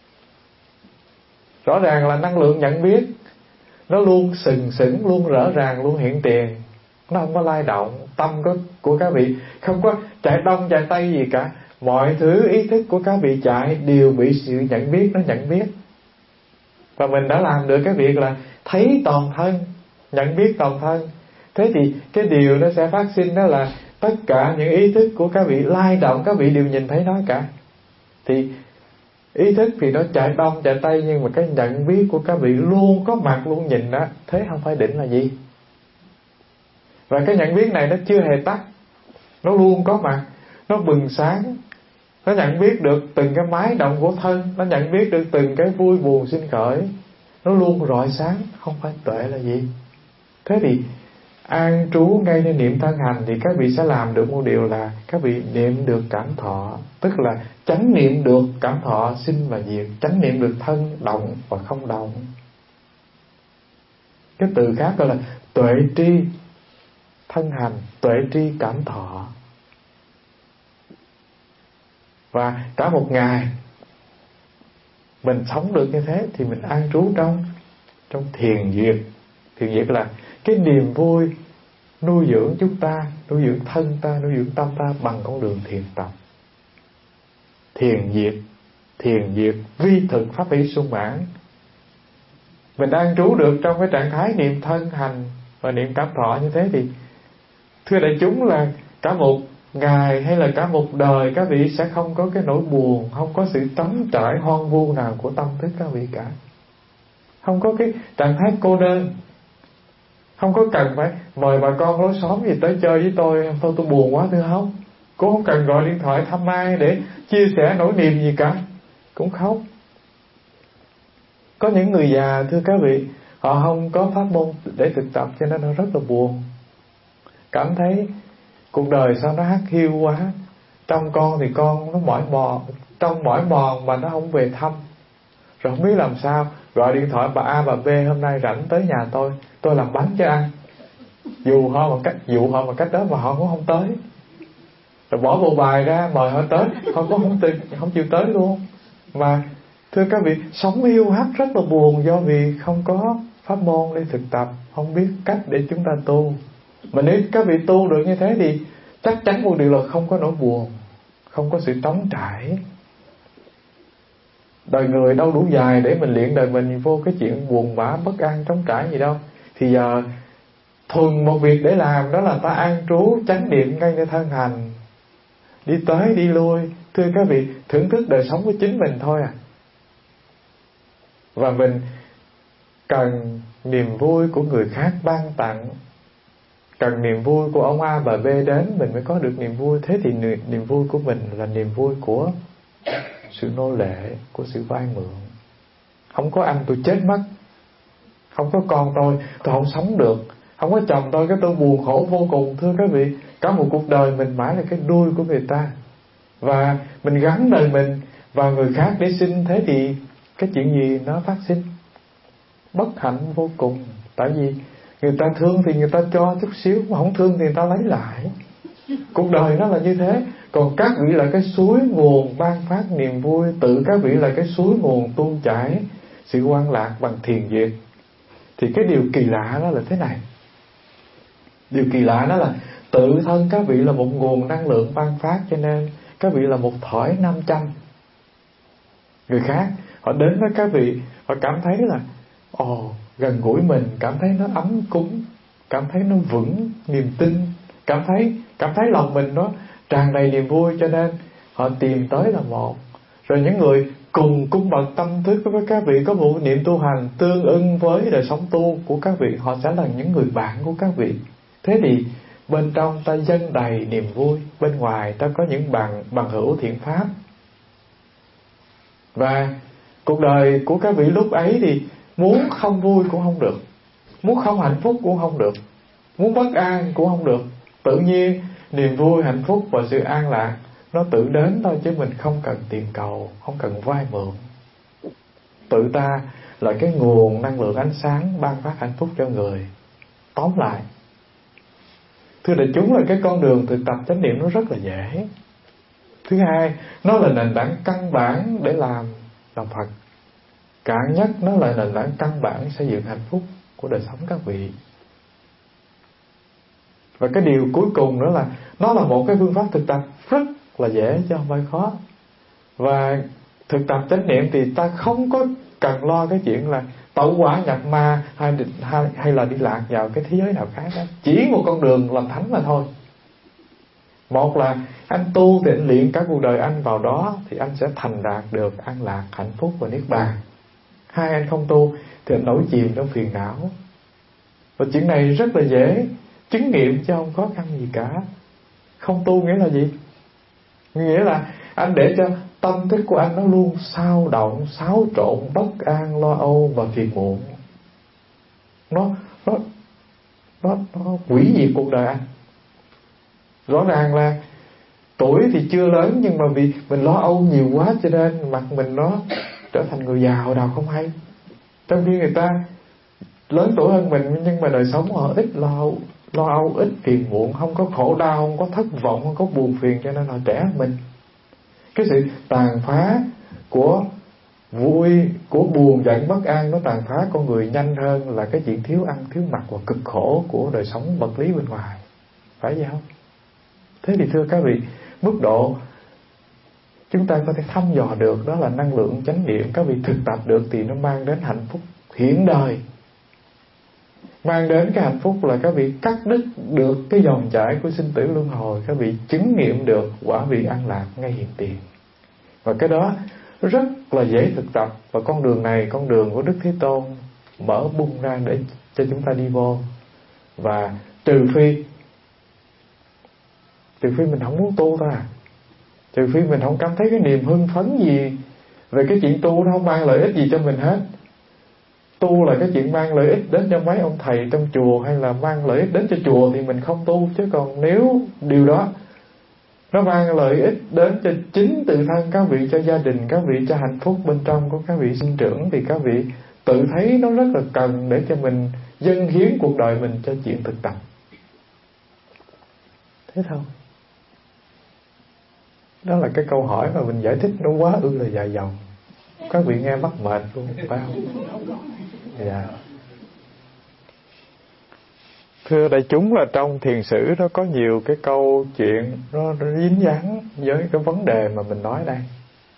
Rõ ràng là năng lượng nhận biết nó luôn sừng sững, luôn rõ ràng, luôn hiện tiền. Nó không có lay động. Tâm của, của các vị không có chạy đông chạy tây gì cả. Mọi thứ ý thức của các vị chạy đều bị sự nhận biết nó nhận biết. Và mình đã làm được cái việc là thấy toàn thân, nhận biết toàn thân. Thế thì cái điều nó sẽ phát sinh đó là tất cả những ý thức của các vị lay động, các vị đều nhìn thấy nó cả. Thì ý thức thì nó chạy đông chạy tây, nhưng mà cái nhận biết của các vị luôn có mặt, luôn nhìn đó. Thế không phải định là gì? Và cái nhận biết này nó chưa hề tắt, nó luôn có mặt, nó bừng sáng. Nó nhận biết được từng cái máy động của thân, nó nhận biết được từng cái vui buồn sinh khởi, nó luôn rọi sáng, không phải tuệ là gì. Thế thì an trú ngay nơi niệm thân hành thì các vị sẽ làm được một điều là các vị niệm được cảm thọ, tức là chánh niệm được cảm thọ sinh và diệt, chánh niệm được thân động và không động. Cái từ khác gọi là tuệ tri thân hành, tuệ tri cảm thọ. Và cả một ngày mình sống được như thế thì mình an trú trong trong thiền diệt. Thiền diệt là cái niềm vui nuôi dưỡng chúng ta, nuôi dưỡng thân ta, nuôi dưỡng tâm ta bằng con đường thiền tập. Thiền diệt, thiền diệt vi thực pháp ý sung mãn. Mình an trú được trong cái trạng thái niệm thân hành và niệm cảm thọ như thế thì thưa đại chúng là cả một ngày hay là cả một đời các vị sẽ không có cái nỗi buồn, không có sự trống trải hoang vu nào của tâm thức các vị cả. Không có cái trạng thái cô đơn. Không có cần phải mời bà con lối xóm gì tới chơi với tôi, thôi tôi buồn quá thưa không. Cũng không cần gọi điện thoại thăm ai để chia sẻ nỗi niềm gì cả. Cũng không. Có những người già thưa các vị, họ không có pháp môn để thực tập cho nên họ rất là buồn. Cảm thấy cuộc đời sao nó hắt hiu quá. Trong con thì con nó mỏi mòn, trong mỏi mòn mà nó không về thăm. Rồi không biết làm sao, gọi điện thoại bà A bà B hôm nay rảnh tới nhà tôi, tôi làm bánh cho ăn. Dù họ bằng cách dụ họ bằng cách đó mà họ cũng không tới. Rồi bỏ bộ bài ra mời họ tới, họ cũng không tìm, không chịu tới luôn. Mà thưa các vị, sống hiu hắt rất là buồn do vì không có pháp môn để thực tập, không biết cách để chúng ta tu. Mà nếu các vị tu được như thế thì chắc chắn một điều là không có nỗi buồn, không có sự trống trải. Đời người đâu đủ dài để mình luyện đời mình vô cái chuyện buồn bã, bất an, trống trải gì đâu. Thì giờ thuần một việc để làm đó là ta an trú chánh niệm ngay nơi thân hành, đi tới đi lui. Thưa các vị, thưởng thức đời sống của chính mình thôi à. Và mình cần niềm vui của người khác ban tặng, cần niềm vui của ông A bà B đến mình mới có được niềm vui. Thế thì niềm vui của mình là niềm vui của sự nô lệ, của sự vay mượn. Không có anh tôi chết mất, không có con tôi tôi không sống được, không có chồng tôi cái tôi buồn khổ vô cùng. Thưa các vị, cả một cuộc đời mình mãi là cái đuôi của người ta, và mình gắn đời mình vào người khác để sinh. Thế thì cái chuyện gì nó phát sinh? Bất hạnh vô cùng. Tại vì người ta thương thì người ta cho chút xíu, mà không thương thì người ta lấy lại. Cuộc đời nó là như thế. Còn các vị là cái suối nguồn ban phát niềm vui, tự các vị là cái suối nguồn tuôn chảy sự quan lạc bằng thiền diệt. Thì cái điều kỳ lạ đó là thế này. Điều kỳ lạ đó là tự thân các vị là một nguồn năng lượng ban phát, cho nên các vị là một thỏi năm trăm. Người khác họ đến với các vị, họ cảm thấy là ồ, gần gũi mình, cảm thấy nó ấm cúng, cảm thấy nó vững niềm tin, cảm thấy cảm thấy lòng mình nó tràn đầy niềm vui, cho nên họ tìm tới là một. Rồi những người cùng cung bậc tâm thức với các vị, có một niệm tu hành tương ưng với đời sống tu của các vị, họ sẽ là những người bạn của các vị. Thế thì bên trong ta dâng đầy niềm vui, bên ngoài ta có những bằng bằng hữu thiện pháp. Và cuộc đời của các vị lúc ấy thì muốn không vui cũng không được, muốn không hạnh phúc cũng không được, muốn bất an cũng không được. Tự nhiên niềm vui, hạnh phúc và sự an lạc nó tự đến thôi, chứ mình không cần tiền cầu, không cần vay mượn. Tự ta là cái nguồn năng lượng ánh sáng ban phát hạnh phúc cho người. Tóm lại, thưa đại chúng, là cái con đường thực tập chánh niệm nó rất là dễ. Thứ hai, nó là nền tảng căn bản để làm làm Phật. Cạn nhất, nó là nền tảng căn bản xây dựng hạnh phúc của đời sống các vị. Và cái điều cuối cùng nữa là nó là một cái phương pháp thực tập rất là dễ chứ không phải khó. Và thực tập chánh niệm thì ta không có cần lo cái chuyện là tẩu hỏa nhập ma hay, hay, hay là đi lạc vào cái thế giới nào khác đó. Chỉ một con đường làm thánh mà thôi. Một là anh tu thì anh luyện cả cuộc đời anh vào đó, thì anh sẽ thành đạt được an lạc, hạnh phúc và niết bàn. Hai, anh không tu thì anh nổi chìm trong phiền não. Và chuyện này rất là dễ chứng nghiệm chứ không khó khăn gì cả. Không tu nghĩa là gì? Nghĩa là anh để cho tâm thức của anh nó luôn xao động, xáo trộn, bất an, lo âu và phiền muộn. Nó nó nó nó hủy diệt cuộc đời anh. Rõ ràng là tuổi thì chưa lớn, nhưng mà vì mình lo âu nhiều quá cho nên mặt mình nó trở thành người già hồi nào không hay. Trong khi người ta lớn tuổi hơn mình nhưng mà đời sống họ ít lo lo âu, ít phiền muộn, không có khổ đau, không có thất vọng, không có buồn phiền, cho nên họ trẻ hơn mình. Cái sự tàn phá của vui, của buồn, giận, bất an nó tàn phá con người nhanh hơn là cái chuyện thiếu ăn, thiếu mặc và cực khổ của đời sống vật lý bên ngoài. Phải vậy không? Thế thì thưa các vị, mức độ chúng ta có thể thăm dò được đó là năng lượng chánh niệm. Các vị thực tập được thì nó mang đến hạnh phúc hiển đời. Mang đến cái hạnh phúc là các vị cắt đứt được cái dòng chảy của sinh tử luân hồi. Các vị chứng nghiệm được quả vị an lạc ngay hiện tiền. Và cái đó rất là dễ thực tập. Và con đường này, con đường của Đức Thế Tôn mở bung ra để cho chúng ta đi vô. Và trừ phi Trừ phi mình không muốn tu thôi à. Trừ phi mình không cảm thấy cái niềm hưng phấn gì về cái chuyện tu, nó không mang lợi ích gì cho mình hết. Tu là cái chuyện mang lợi ích đến cho mấy ông thầy trong chùa, hay là mang lợi ích đến cho chùa thì mình không tu. Chứ còn nếu điều đó nó mang lợi ích đến cho chính tự thân các vị, cho gia đình các vị, cho hạnh phúc bên trong của các vị sinh trưởng, thì các vị tự thấy nó rất là cần để cho mình dâng hiến cuộc đời mình cho chuyện thực tập. Thế thôi. Đó là cái câu hỏi mà mình giải thích nó quá ư là dài dòng. Các vị nghe mắc mệt luôn, phải không? Dạ. Thưa đại chúng, là trong thiền sử nó có nhiều cái câu chuyện nó, nó dính dáng với cái vấn đề mà mình nói đây.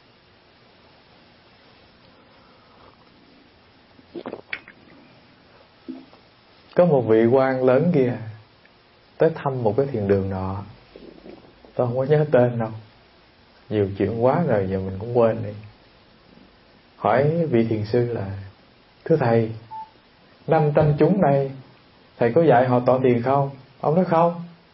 Có một vị quan lớn kia tới thăm một cái thiền đường nọ. Tôi không có nhớ tên đâu, nhiều chuyện quá rồi giờ mình cũng quên đi. Hỏi vị thiền sư là: thưa thầy, năm trăm chúng này thầy có dạy họ tọa thiền không? Ông nói không.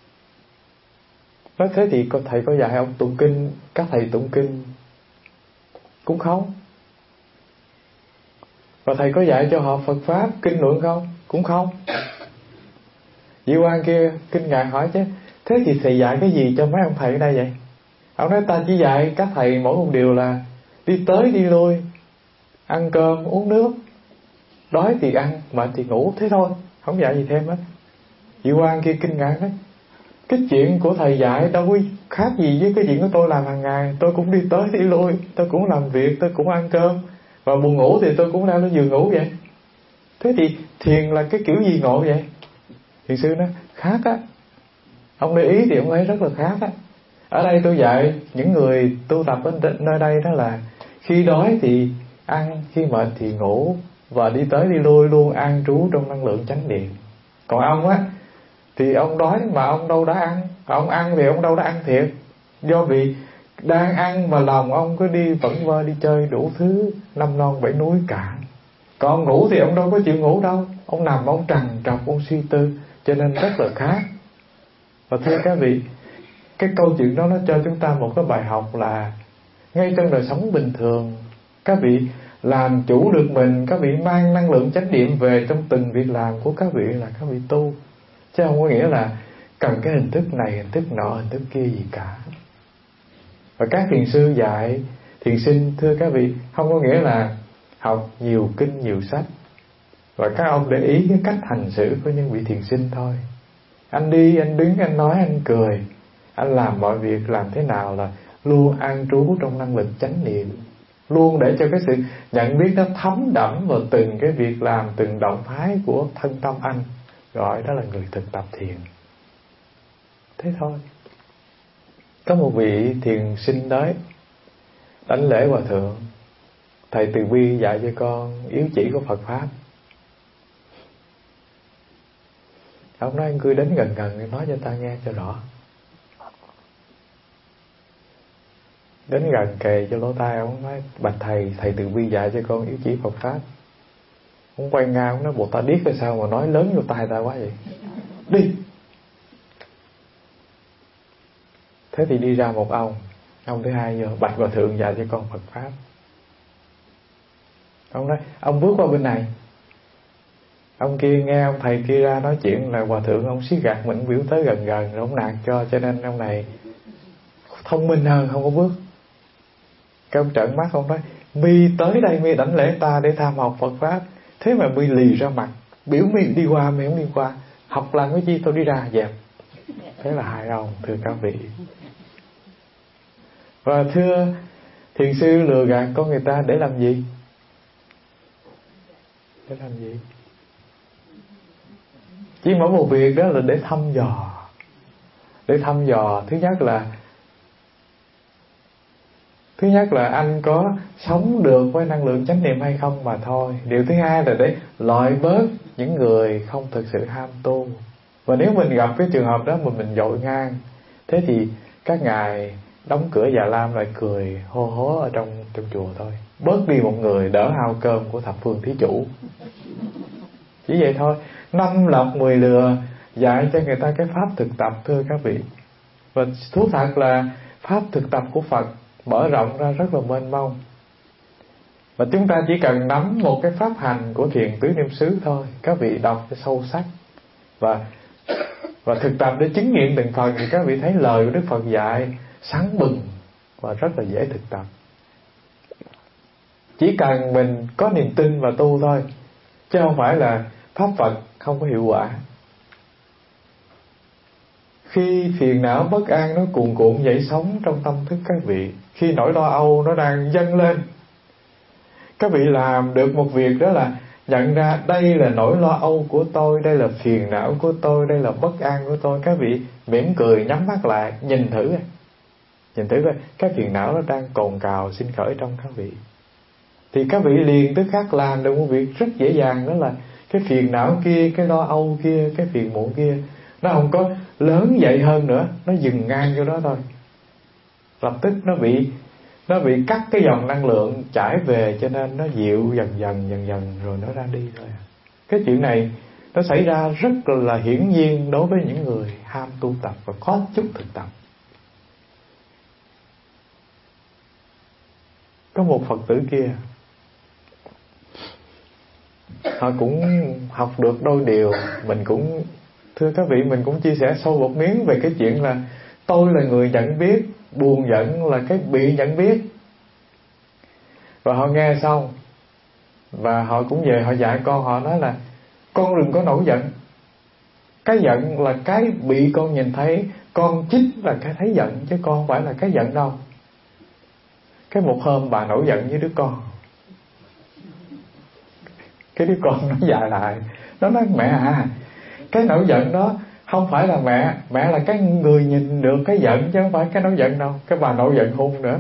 Nói thế thì thầy có dạy ông tụng kinh, các thầy tụng kinh? Cũng không. Và thầy có dạy cho họ Phật Pháp, kinh luận không? Cũng không. Vị quan kia kinh ngạc hỏi chứ: thế thì thầy dạy cái gì cho mấy ông thầy ở đây vậy? Ông nói: ta chỉ dạy các thầy mỗi một điều là đi tới đi lui, ăn cơm uống nước, đói thì ăn, mệt thì ngủ, thế thôi, không dạy gì thêm hết. Vị quan kia kinh ngạc đấy: cái chuyện của thầy dạy đâu có khác gì với cái chuyện của tôi làm hàng ngày. Tôi cũng đi tới đi lui, tôi cũng làm việc, tôi cũng ăn cơm, và buồn ngủ thì tôi cũng leo lên giường ngủ vậy. Thế thì thiền là cái kiểu gì ngộ vậy? Thiền sư nói: khác á. Ông để ý thì ông thấy rất là khác á. Ở đây tôi dạy những người tu tập ở nơi đây đó là khi đói thì ăn, khi mệt thì ngủ, và đi tới đi lui luôn an trú trong năng lượng chánh niệm. Còn ông á thì ông đói mà ông đâu đã ăn, ông ăn thì ông đâu đã ăn thiệt, do vì đang ăn mà lòng ông cứ đi vẩn vơ đi chơi đủ thứ năm non bảy núi cả. Còn ông ngủ thì ông đâu có chịu ngủ đâu, ông nằm ông trằn trọc, ông suy tư, cho nên rất là khác. Và thưa các vị, cái câu chuyện đó nó cho chúng ta một cái bài học là ngay trong đời sống bình thường, các vị làm chủ được mình, các vị mang năng lượng chánh niệm về trong từng việc làm của các vị là các vị tu. Chứ không có nghĩa là cần cái hình thức này, hình thức nọ, hình thức kia gì cả. Và các thiền sư dạy thiền sinh, thưa các vị, không có nghĩa là học nhiều kinh nhiều sách và các ông để ý cái cách hành xử của những vị thiền sinh thôi. Anh đi, anh đứng, anh nói, anh cười, anh làm mọi việc làm thế nào là luôn an trú trong năng lực chánh niệm, luôn để cho cái sự nhận biết nó thấm đẫm vào từng cái việc làm, từng động thái của thân tâm anh, gọi đó là người thực tập thiền. Thế thôi. Có một vị thiền sinh tới đánh lễ hòa thượng: thầy từ bi dạy cho con yếu chỉ của Phật Pháp. Ông nói: anh cứ đến gần gần nói cho ta nghe cho rõ. Đến gần kề cho lỗ tai, ông nói: bạch thầy, thầy từ bi dạy cho con yếu chỉ Phật Pháp. Ông quay ngang, ông nói: bộ ta điếc hay sao mà nói lớn vô tai ta quá vậy? Đi. Thế thì đi ra một ông Ông thứ hai vô: bạch hòa thượng dạy cho con Phật pháp. Ông nói: ông bước qua bên này. Ông kia nghe ông thầy kia ra nói chuyện là hòa thượng ông siết gạt mình, biểu tới gần gần rồi ông nạt cho, cho nên ông này thông minh hơn, không có bước. Cái ông trợn mắt, ông nói: mi tới đây mi đảnh lễ ta để tham học Phật pháp, thế mà mi lì ra mặt, biểu mi đi qua mi không đi qua, học làm cái chi, tôi đi ra dẹp. Thế là hai ông, thưa các vị. Và thưa thiền sư lừa gạt con người ta để làm gì? Để làm gì? Chỉ mỗi một việc đó là để thăm dò. Để thăm dò, thứ nhất là Thứ nhất là anh có sống được với năng lượng chánh niệm hay không mà thôi. Điều thứ hai là để loại bớt những người không thực sự ham tu. Và nếu mình gặp cái trường hợp đó mà mình dội ngang, thế thì các ngài đóng cửa Già Lam lại cười hô hố ở trong trong chùa thôi. Bớt đi một người đỡ hao cơm của thập phương thí chủ. Chỉ vậy thôi. Năm lọc mười lừa, dạy cho người ta cái pháp thực tập, thưa các vị. Và thú thật là pháp thực tập của Phật mở rộng ra rất là mênh mông. Và chúng ta chỉ cần nắm một cái pháp hành của Thiền Tứ Niệm xứ thôi. Các vị đọc cho sâu sắc Và và thực tập để chứng nghiệm từng phần, thì các vị thấy lời của Đức Phật dạy sáng bừng và rất là dễ thực tập. Chỉ cần mình có niềm tin và tu thôi, chứ không phải là pháp Phật không có hiệu quả. Khi phiền não bất an nó cuồn cuộn dậy sóng trong tâm thức các vị, khi nỗi lo âu nó đang dâng lên, các vị làm được một việc, đó là nhận ra đây là nỗi lo âu của tôi, đây là phiền não của tôi, đây là bất an của tôi. Các vị mỉm cười, nhắm mắt lại, nhìn thử coi, nhìn thử coi cái phiền não nó đang cồn cào sinh khởi trong các vị. Thì các vị liền tức khắc làm được một việc rất dễ dàng, đó là cái phiền não kia, cái lo âu kia, cái phiền muộn kia, nó không có lớn dậy hơn nữa, nó dừng ngang vô đó thôi. Lập tức nó bị Nó bị cắt cái dòng năng lượng chảy về, cho nên nó dịu dần dần dần dần rồi nó ra đi thôi. Cái chuyện này nó xảy ra rất là hiển nhiên đối với những người ham tu tập và có chút thực tập. Có một Phật tử kia, họ cũng học được đôi điều. Mình cũng, thưa các vị, mình cũng chia sẻ sâu một miếng về cái chuyện là tôi là người nhận biết, buồn giận là cái bị nhận biết. Và họ nghe xong, và họ cũng về họ dạy con, họ nói là con đừng có nổi giận. Cái giận là cái bị con nhìn thấy, con chích là cái thấy giận, chứ con không phải là cái giận đâu. Cái một hôm bà nổi giận với đứa con, cái đứa con nó dạy lại, nó nói mẹ à, cái nổi giận đó không phải là mẹ, mẹ là cái người nhìn được cái giận chứ không phải cái nổi giận đâu. Cái bà nổi giận hung nữa.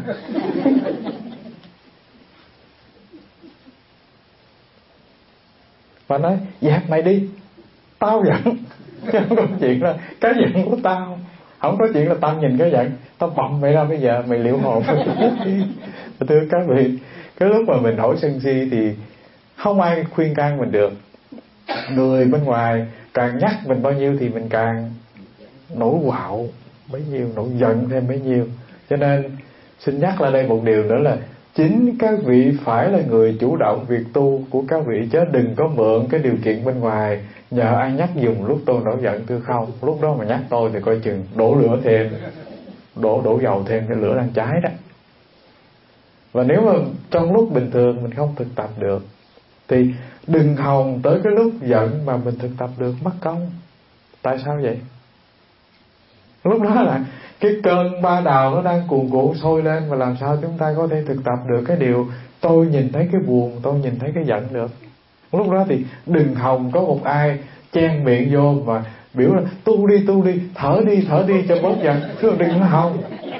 Bà nói dẹp mày đi, tao giận, chứ không có chuyện là cái giận của tao. Không có chuyện là tao nhìn cái giận tao bầm mày ra bây giờ mày liệu hồn. Thưa các vị, cái lúc mà mình nổi sân si thì không ai khuyên can mình được. Người bên ngoài càng nhắc mình bao nhiêu thì mình càng nổi quạo bấy nhiêu, nổi giận thêm bấy nhiêu. Cho nên xin nhắc lại đây một điều nữa là chính các vị phải là người chủ động việc tu của các vị, chứ đừng có mượn cái điều kiện bên ngoài nhờ ai nhắc dùng lúc tôi nổi giận. Thưa không, lúc đó mà nhắc tôi thì coi chừng đổ lửa thêm, đổ đổ dầu thêm, cái lửa đang cháy đó. Và nếu mà trong lúc bình thường mình không thực tập được thì đừng hòng tới cái lúc giận mà mình thực tập được, mất công. Tại sao vậy? Lúc đó là cái cơn ba đào nó đang cuồn cuộn sôi lên, và làm sao chúng ta có thể thực tập được cái điều tôi nhìn thấy cái buồn, tôi nhìn thấy cái giận được. Lúc đó thì đừng hòng có một ai chen miệng vô và biểu là tu đi tu đi, thở đi thở đi cho bớt giận. Chứ đừng có hòng.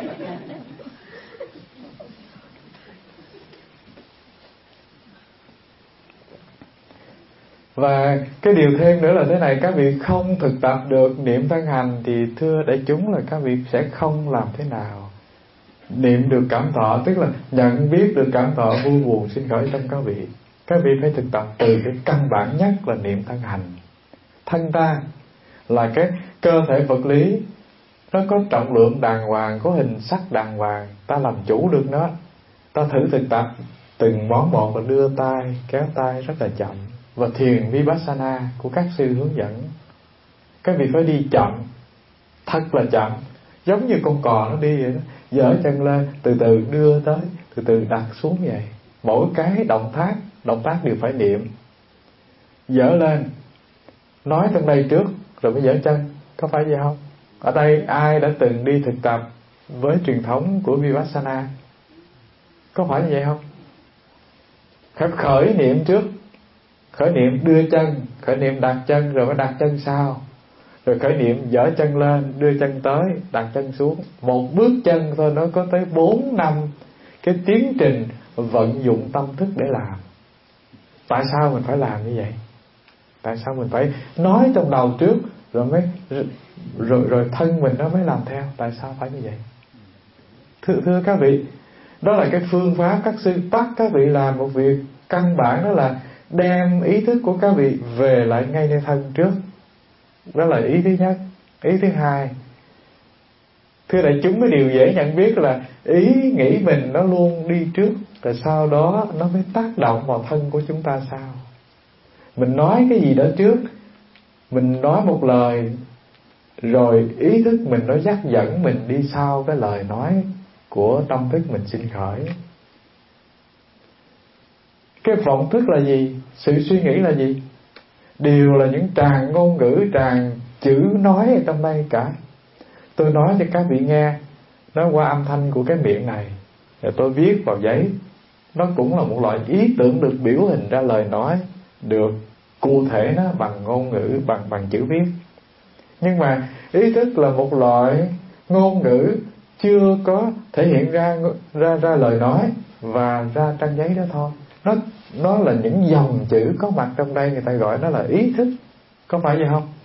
Và cái điều thêm nữa là thế này, các vị không thực tập được niệm thân hành thì thưa đại chúng là các vị sẽ không làm thế nào niệm được cảm thọ, tức là nhận biết được cảm thọ vui buồn sinh khởi trong các vị. Các vị phải thực tập từ cái căn bản nhất là niệm thân hành. Thân ta là cái cơ thể vật lý, nó có trọng lượng đàng hoàng, có hình sắc đàng hoàng, ta làm chủ được nó. Ta thử thực tập từng món một và đưa tay, kéo tay rất là chậm. Và thiền Vipassana của các sư hướng dẫn, các vị phải đi chậm, thật là chậm, giống như con cò nó đi vậy đó. Giở chân lên, từ từ đưa tới, từ từ đặt xuống vậy. Mỗi cái động tác, động tác đều phải niệm. Giở lên, nói trong đây trước, rồi mới giở chân, có phải vậy không? Ở đây ai đã từng đi thực tập với truyền thống của Vipassana? Có phải như vậy không? Phải khởi niệm trước, khởi niệm đưa chân, khởi niệm đặt chân, rồi mới đặt chân sau, rồi khởi niệm giở chân lên, đưa chân tới, đặt chân xuống. Một bước chân thôi nó có tới bốn năm cái tiến trình vận dụng tâm thức để làm. Tại sao mình phải làm như vậy? Tại sao mình phải nói trong đầu trước, rồi mới rồi rồi thân mình nó mới làm theo? Tại sao phải như vậy? Thưa, thưa các vị, đó là cái phương pháp các sư bắt các vị làm một việc căn bản, đó là đem ý thức của các vị về lại ngay nơi thân trước. Đó là ý thứ nhất. Ý thứ hai, thưa đại chúng, cái điều dễ nhận biết là ý nghĩ mình nó luôn đi trước, rồi sau đó nó mới tác động vào thân của chúng ta sau. Mình nói cái gì đó trước, mình nói một lời, rồi ý thức mình nó dắt dẫn mình đi sau cái lời nói của tâm thức mình sinh khởi. Cái vọng thức là gì? Sự suy nghĩ là gì? Đều là những tràng ngôn ngữ, tràng chữ nói ở trong đây cả. Tôi nói cho các vị nghe, nói qua âm thanh của cái miệng này, rồi tôi viết vào giấy. Nó cũng là một loại ý tưởng được biểu hình ra lời nói, được cụ thể nó bằng ngôn ngữ, bằng bằng chữ viết. Nhưng mà ý thức là một loại ngôn ngữ chưa có thể hiện ra ra ra lời nói và ra trang giấy đó thôi. Nó nó là những dòng chữ có mặt trong đây, người ta gọi nó là ý thức. Có phải vậy không?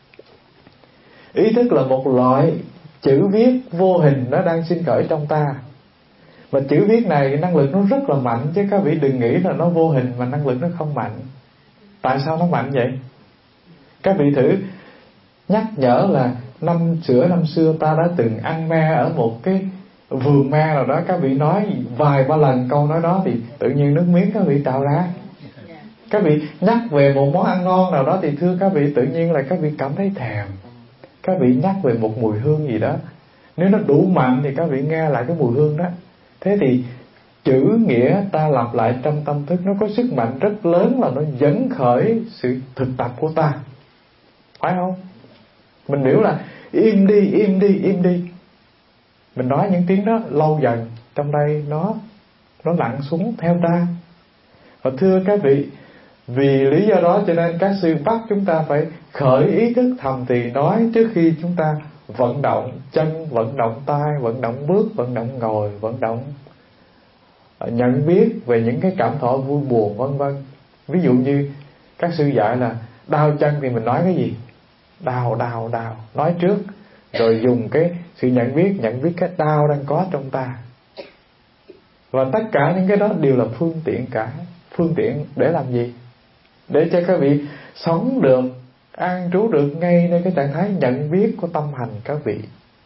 Ý thức là một loại chữ viết vô hình nó đang sinh khởi trong ta. Và chữ viết này năng lực nó rất là mạnh, chứ các vị đừng nghĩ là nó vô hình mà năng lực nó không mạnh. Tại sao nó mạnh vậy? Các vị thử nhắc nhở là năm xưa năm xưa ta đã từng ăn me ở một cái vườn me nào đó, các vị nói vài ba lần câu nói đó thì tự nhiên nước miếng các vị trào ra. Các vị nhắc về một món ăn ngon nào đó thì thưa các vị, tự nhiên là các vị cảm thấy thèm. Các vị nhắc về một mùi hương gì đó, nếu nó đủ mạnh thì các vị nghe lại cái mùi hương đó. Thế thì chữ nghĩa ta lặp lại trong tâm thức, nó có sức mạnh rất lớn, là nó dẫn khởi sự thực tập của ta. Phải không? Mình biểu là im đi, im đi, im đi. Mình nói những tiếng đó lâu dần trong đây nó nó lặn xuống theo ta. Và thưa các vị, vì lý do đó cho nên các sư bắt chúng ta phải khởi ý thức thầm thì nói trước khi chúng ta vận động chân, vận động tay, vận động bước, vận động ngồi, vận động nhận biết về những cái cảm thọ vui buồn vân vân. Ví dụ như các sư dạy là đau chân thì mình nói cái gì? Đau, đau, đau, nói trước, rồi dùng cái sự nhận biết, nhận biết cái đau đang có trong ta. Và tất cả những cái đó đều là phương tiện cả. Phương tiện để làm gì? Để cho các vị sống được, an trú được ngay nơi cái trạng thái nhận biết của tâm hành các vị.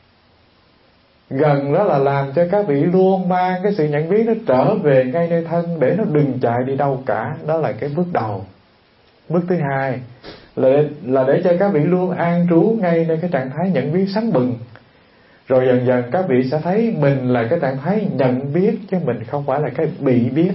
Gần đó là làm cho các vị luôn mang cái sự nhận biết nó trở về ngay nơi thân, để nó đừng chạy đi đâu cả. Đó là cái bước đầu. Bước thứ hai là để, là để cho các vị luôn an trú ngay nơi cái trạng thái nhận biết sáng bừng. Rồi dần dần các vị sẽ thấy mình là cái trạng thái nhận biết, chứ mình không phải là cái bị biết.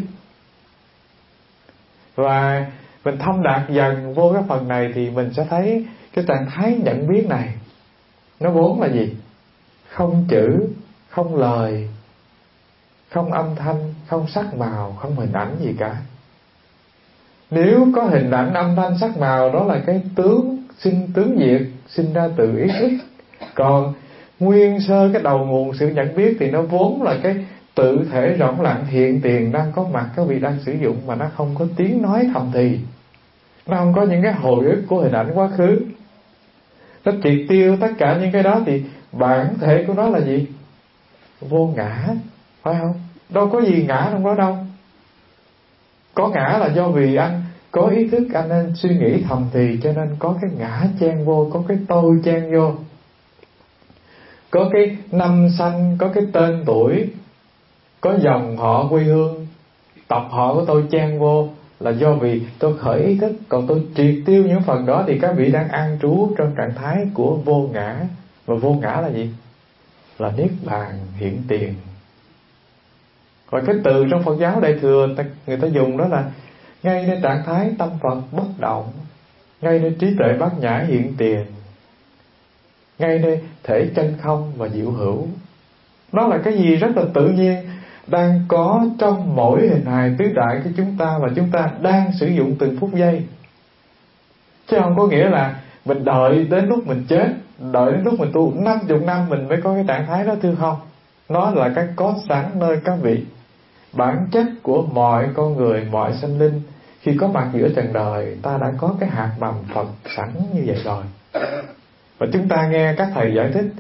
Và mình thâm đạt dần vô cái phần này thì mình sẽ thấy cái trạng thái nhận biết này nó vốn là gì? Không chữ, không lời, không âm thanh, không sắc màu, không hình ảnh gì cả. Nếu có hình ảnh, âm thanh, sắc màu, đó là cái tướng sinh tướng diệt, sinh ra từ ý thức. Còn nguyên sơ cái đầu nguồn sự nhận biết thì nó vốn là cái tự thể rỗng lặng hiện tiền đang có mặt, các vị đang sử dụng, mà nó không có tiếng nói thầm thì, nó không có những cái hồi ức của hình ảnh quá khứ. Nó triệt tiêu tất cả những cái đó thì bản thể của nó là gì? Vô ngã, phải không? Đâu có gì ngã trong đó đâu. Có ngã là do vì anh có ý thức, anh nên suy nghĩ thầm thì, cho nên có cái ngã chen vô, có cái tôi chen vô. có cái năm sanh, có cái tên tuổi, có dòng họ quê hương, tập họ của tôi chen vô, là do vì tôi khởi ý thức. Còn tôi triệt tiêu những phần đó thì các vị đang an trú trong trạng thái của vô ngã. Và vô ngã là gì? Là niết bàn hiện tiền. Và cái từ trong Phật giáo Đại Thừa người ta, người ta dùng đó là ngayในtrạng thái tâm Phật bất động, ngay nơi trí tuệ bát nhã hiện tiền, ngay nơi thể chân không và diệu hữu. Đó là cái gì rất là tự nhiên, đang có trong mỗi hình hài tứ đại của chúng ta, và chúng ta đang sử dụng từng phút giây. Chứ không có nghĩa là mình đợi đến lúc mình chết, đợi đến lúc mình tu năm mươi năm mình mới có cái trạng thái đó, thưa không. Nó là cái có sẵn nơi các vị. Bản chất của mọi con người, mọi sinh linh khi có mặt giữa trần đời, ta đã có cái hạt mầm Phật sẵn như vậy rồi. Và chúng ta nghe các thầy giải thích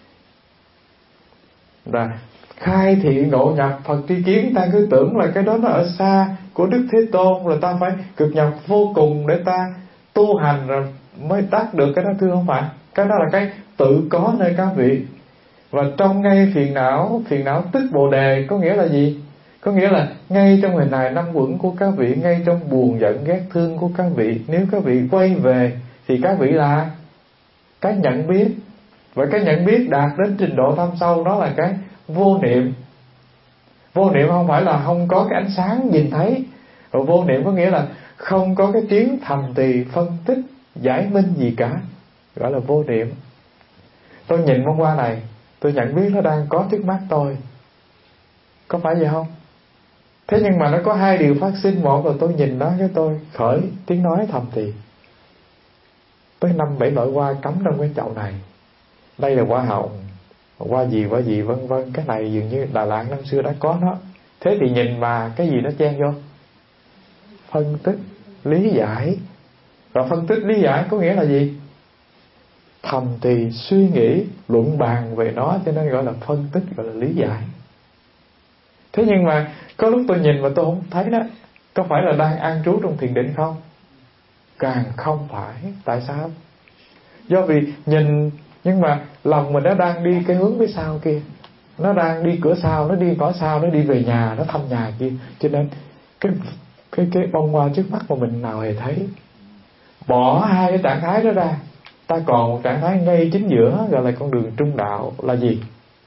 là khai thị ngộ nhập Phật tri kiến, ta cứ tưởng là cái đó nó ở xa của Đức Thế Tôn, là ta phải cực nhập vô cùng để ta tu hành rồi mới đắc được cái đó, thưa không phải. Cái đó là cái tự có nơi các vị. Và trong ngay phiền não, phiền não tức Bồ Đề có nghĩa là gì? Có nghĩa là ngay trong hình hài năm uẩn của các vị, ngay trong buồn giận ghét thương của các vị, nếu các vị quay về thì các vị là cái nhận biết. Và cái nhận biết đạt đến trình độ thâm sâu đó là cái vô niệm. Vô niệm không phải là không có cái ánh sáng nhìn thấy. Và vô niệm có nghĩa là không có cái tiếng thầm thì phân tích giải minh gì cả, gọi là vô niệm. Tôi nhìn bông hoa này, tôi nhận biết nó đang có trước mắt tôi, có phải vậy không? Thế nhưng mà nó có hai điều phát sinh. Một là tôi nhìn nó, cái tôi khởi tiếng nói thầm thì, tới năm bảy loại hoa cắm trong cái chậu này. Đây là hoa hồng, hoa gì hoa gì vân vân. Cái này dường như Đà Lạt năm xưa đã có nó. Thế thì nhìn mà cái gì nó chen vô? Phân tích, lý giải. Và phân tích lý giải có nghĩa là gì? Thầm thì suy nghĩ, luận bàn về nó, cho nên gọi là phân tích, gọi là lý giải. Thế nhưng mà có lúc tôi nhìn mà tôi không thấy đó, có phải là đang an trú trong thiền định không? Càng không phải. Tại sao? Do vì nhìn, nhưng mà lòng mình nó đang đi cái hướng phía sau kia, nó đang đi cửa sau, nó đi ngõ sau, nó đi về nhà, nó thăm nhà kia. Cho nên cái cái cái bông hoa trước mắt của mình nào hề thấy. Bỏ hai cái trạng thái đó ra, ta còn một trạng thái ngay chính giữa, gọi là con đường trung đạo. Là gì?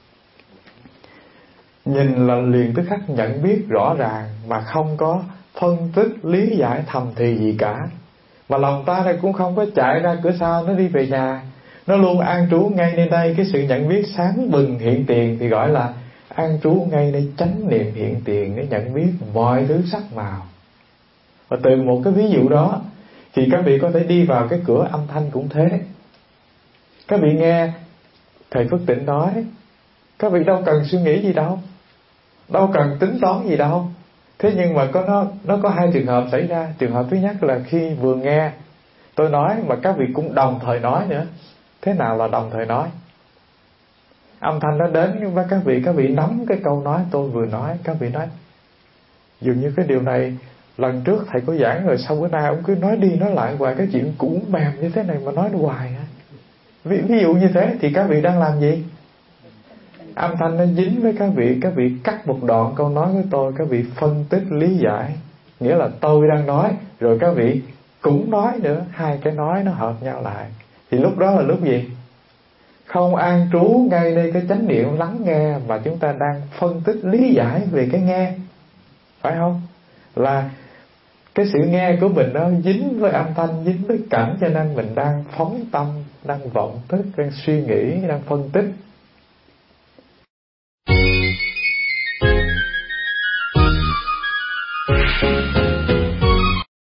Nhìn là liền tức khắc nhận biết rõ ràng, mà không có phân tích lý giải thầm thì gì cả. Mà lòng ta này cũng không có chạy ra cửa sau, nó đi về nhà. Nó luôn an trú ngay nơi đây. Cái sự nhận biết sáng bừng hiện tiền thì gọi là an trú ngay nơi chánh niệm hiện tiền, để nhận biết mọi thứ sắc màu. Và từ một cái ví dụ đó thì các vị có thể đi vào cái cửa âm thanh cũng thế. Các vị nghe thầy Phước Tịnh nói, các vị đâu cần suy nghĩ gì đâu, đâu cần tính toán gì đâu. Thế nhưng mà có nó nó có hai trường hợp xảy ra. Trường hợp thứ nhất là khi vừa nghe tôi nói mà các vị cũng đồng thời nói nữa. Thế nào là đồng thời nói? Âm thanh nó đến với các vị, các vị nắm cái câu nói tôi vừa nói, các vị nói dường như cái điều này lần trước thầy có giảng rồi, sau bữa nay ông cứ nói đi nói lại hoài cái chuyện cũ mềm như thế này mà nói hoài hả? Ví, ví dụ như thế thì các vị đang làm gì? Âm thanh nó dính với các vị, các vị cắt một đoạn câu nói của tôi, các vị phân tích lý giải, nghĩa là tôi đang nói rồi các vị cũng nói nữa, hai cái nói nó hợp nhau lại. Thì lúc đó là lúc gì? Không an trú ngay đây cái chánh niệm lắng nghe, mà chúng ta đang phân tích lý giải về cái nghe, phải không? Là cái sự nghe của mình nó dính với âm thanh, dính với cảnh, cho nên mình đang phóng tâm, đang vọng thức, đang suy nghĩ, đang phân tích.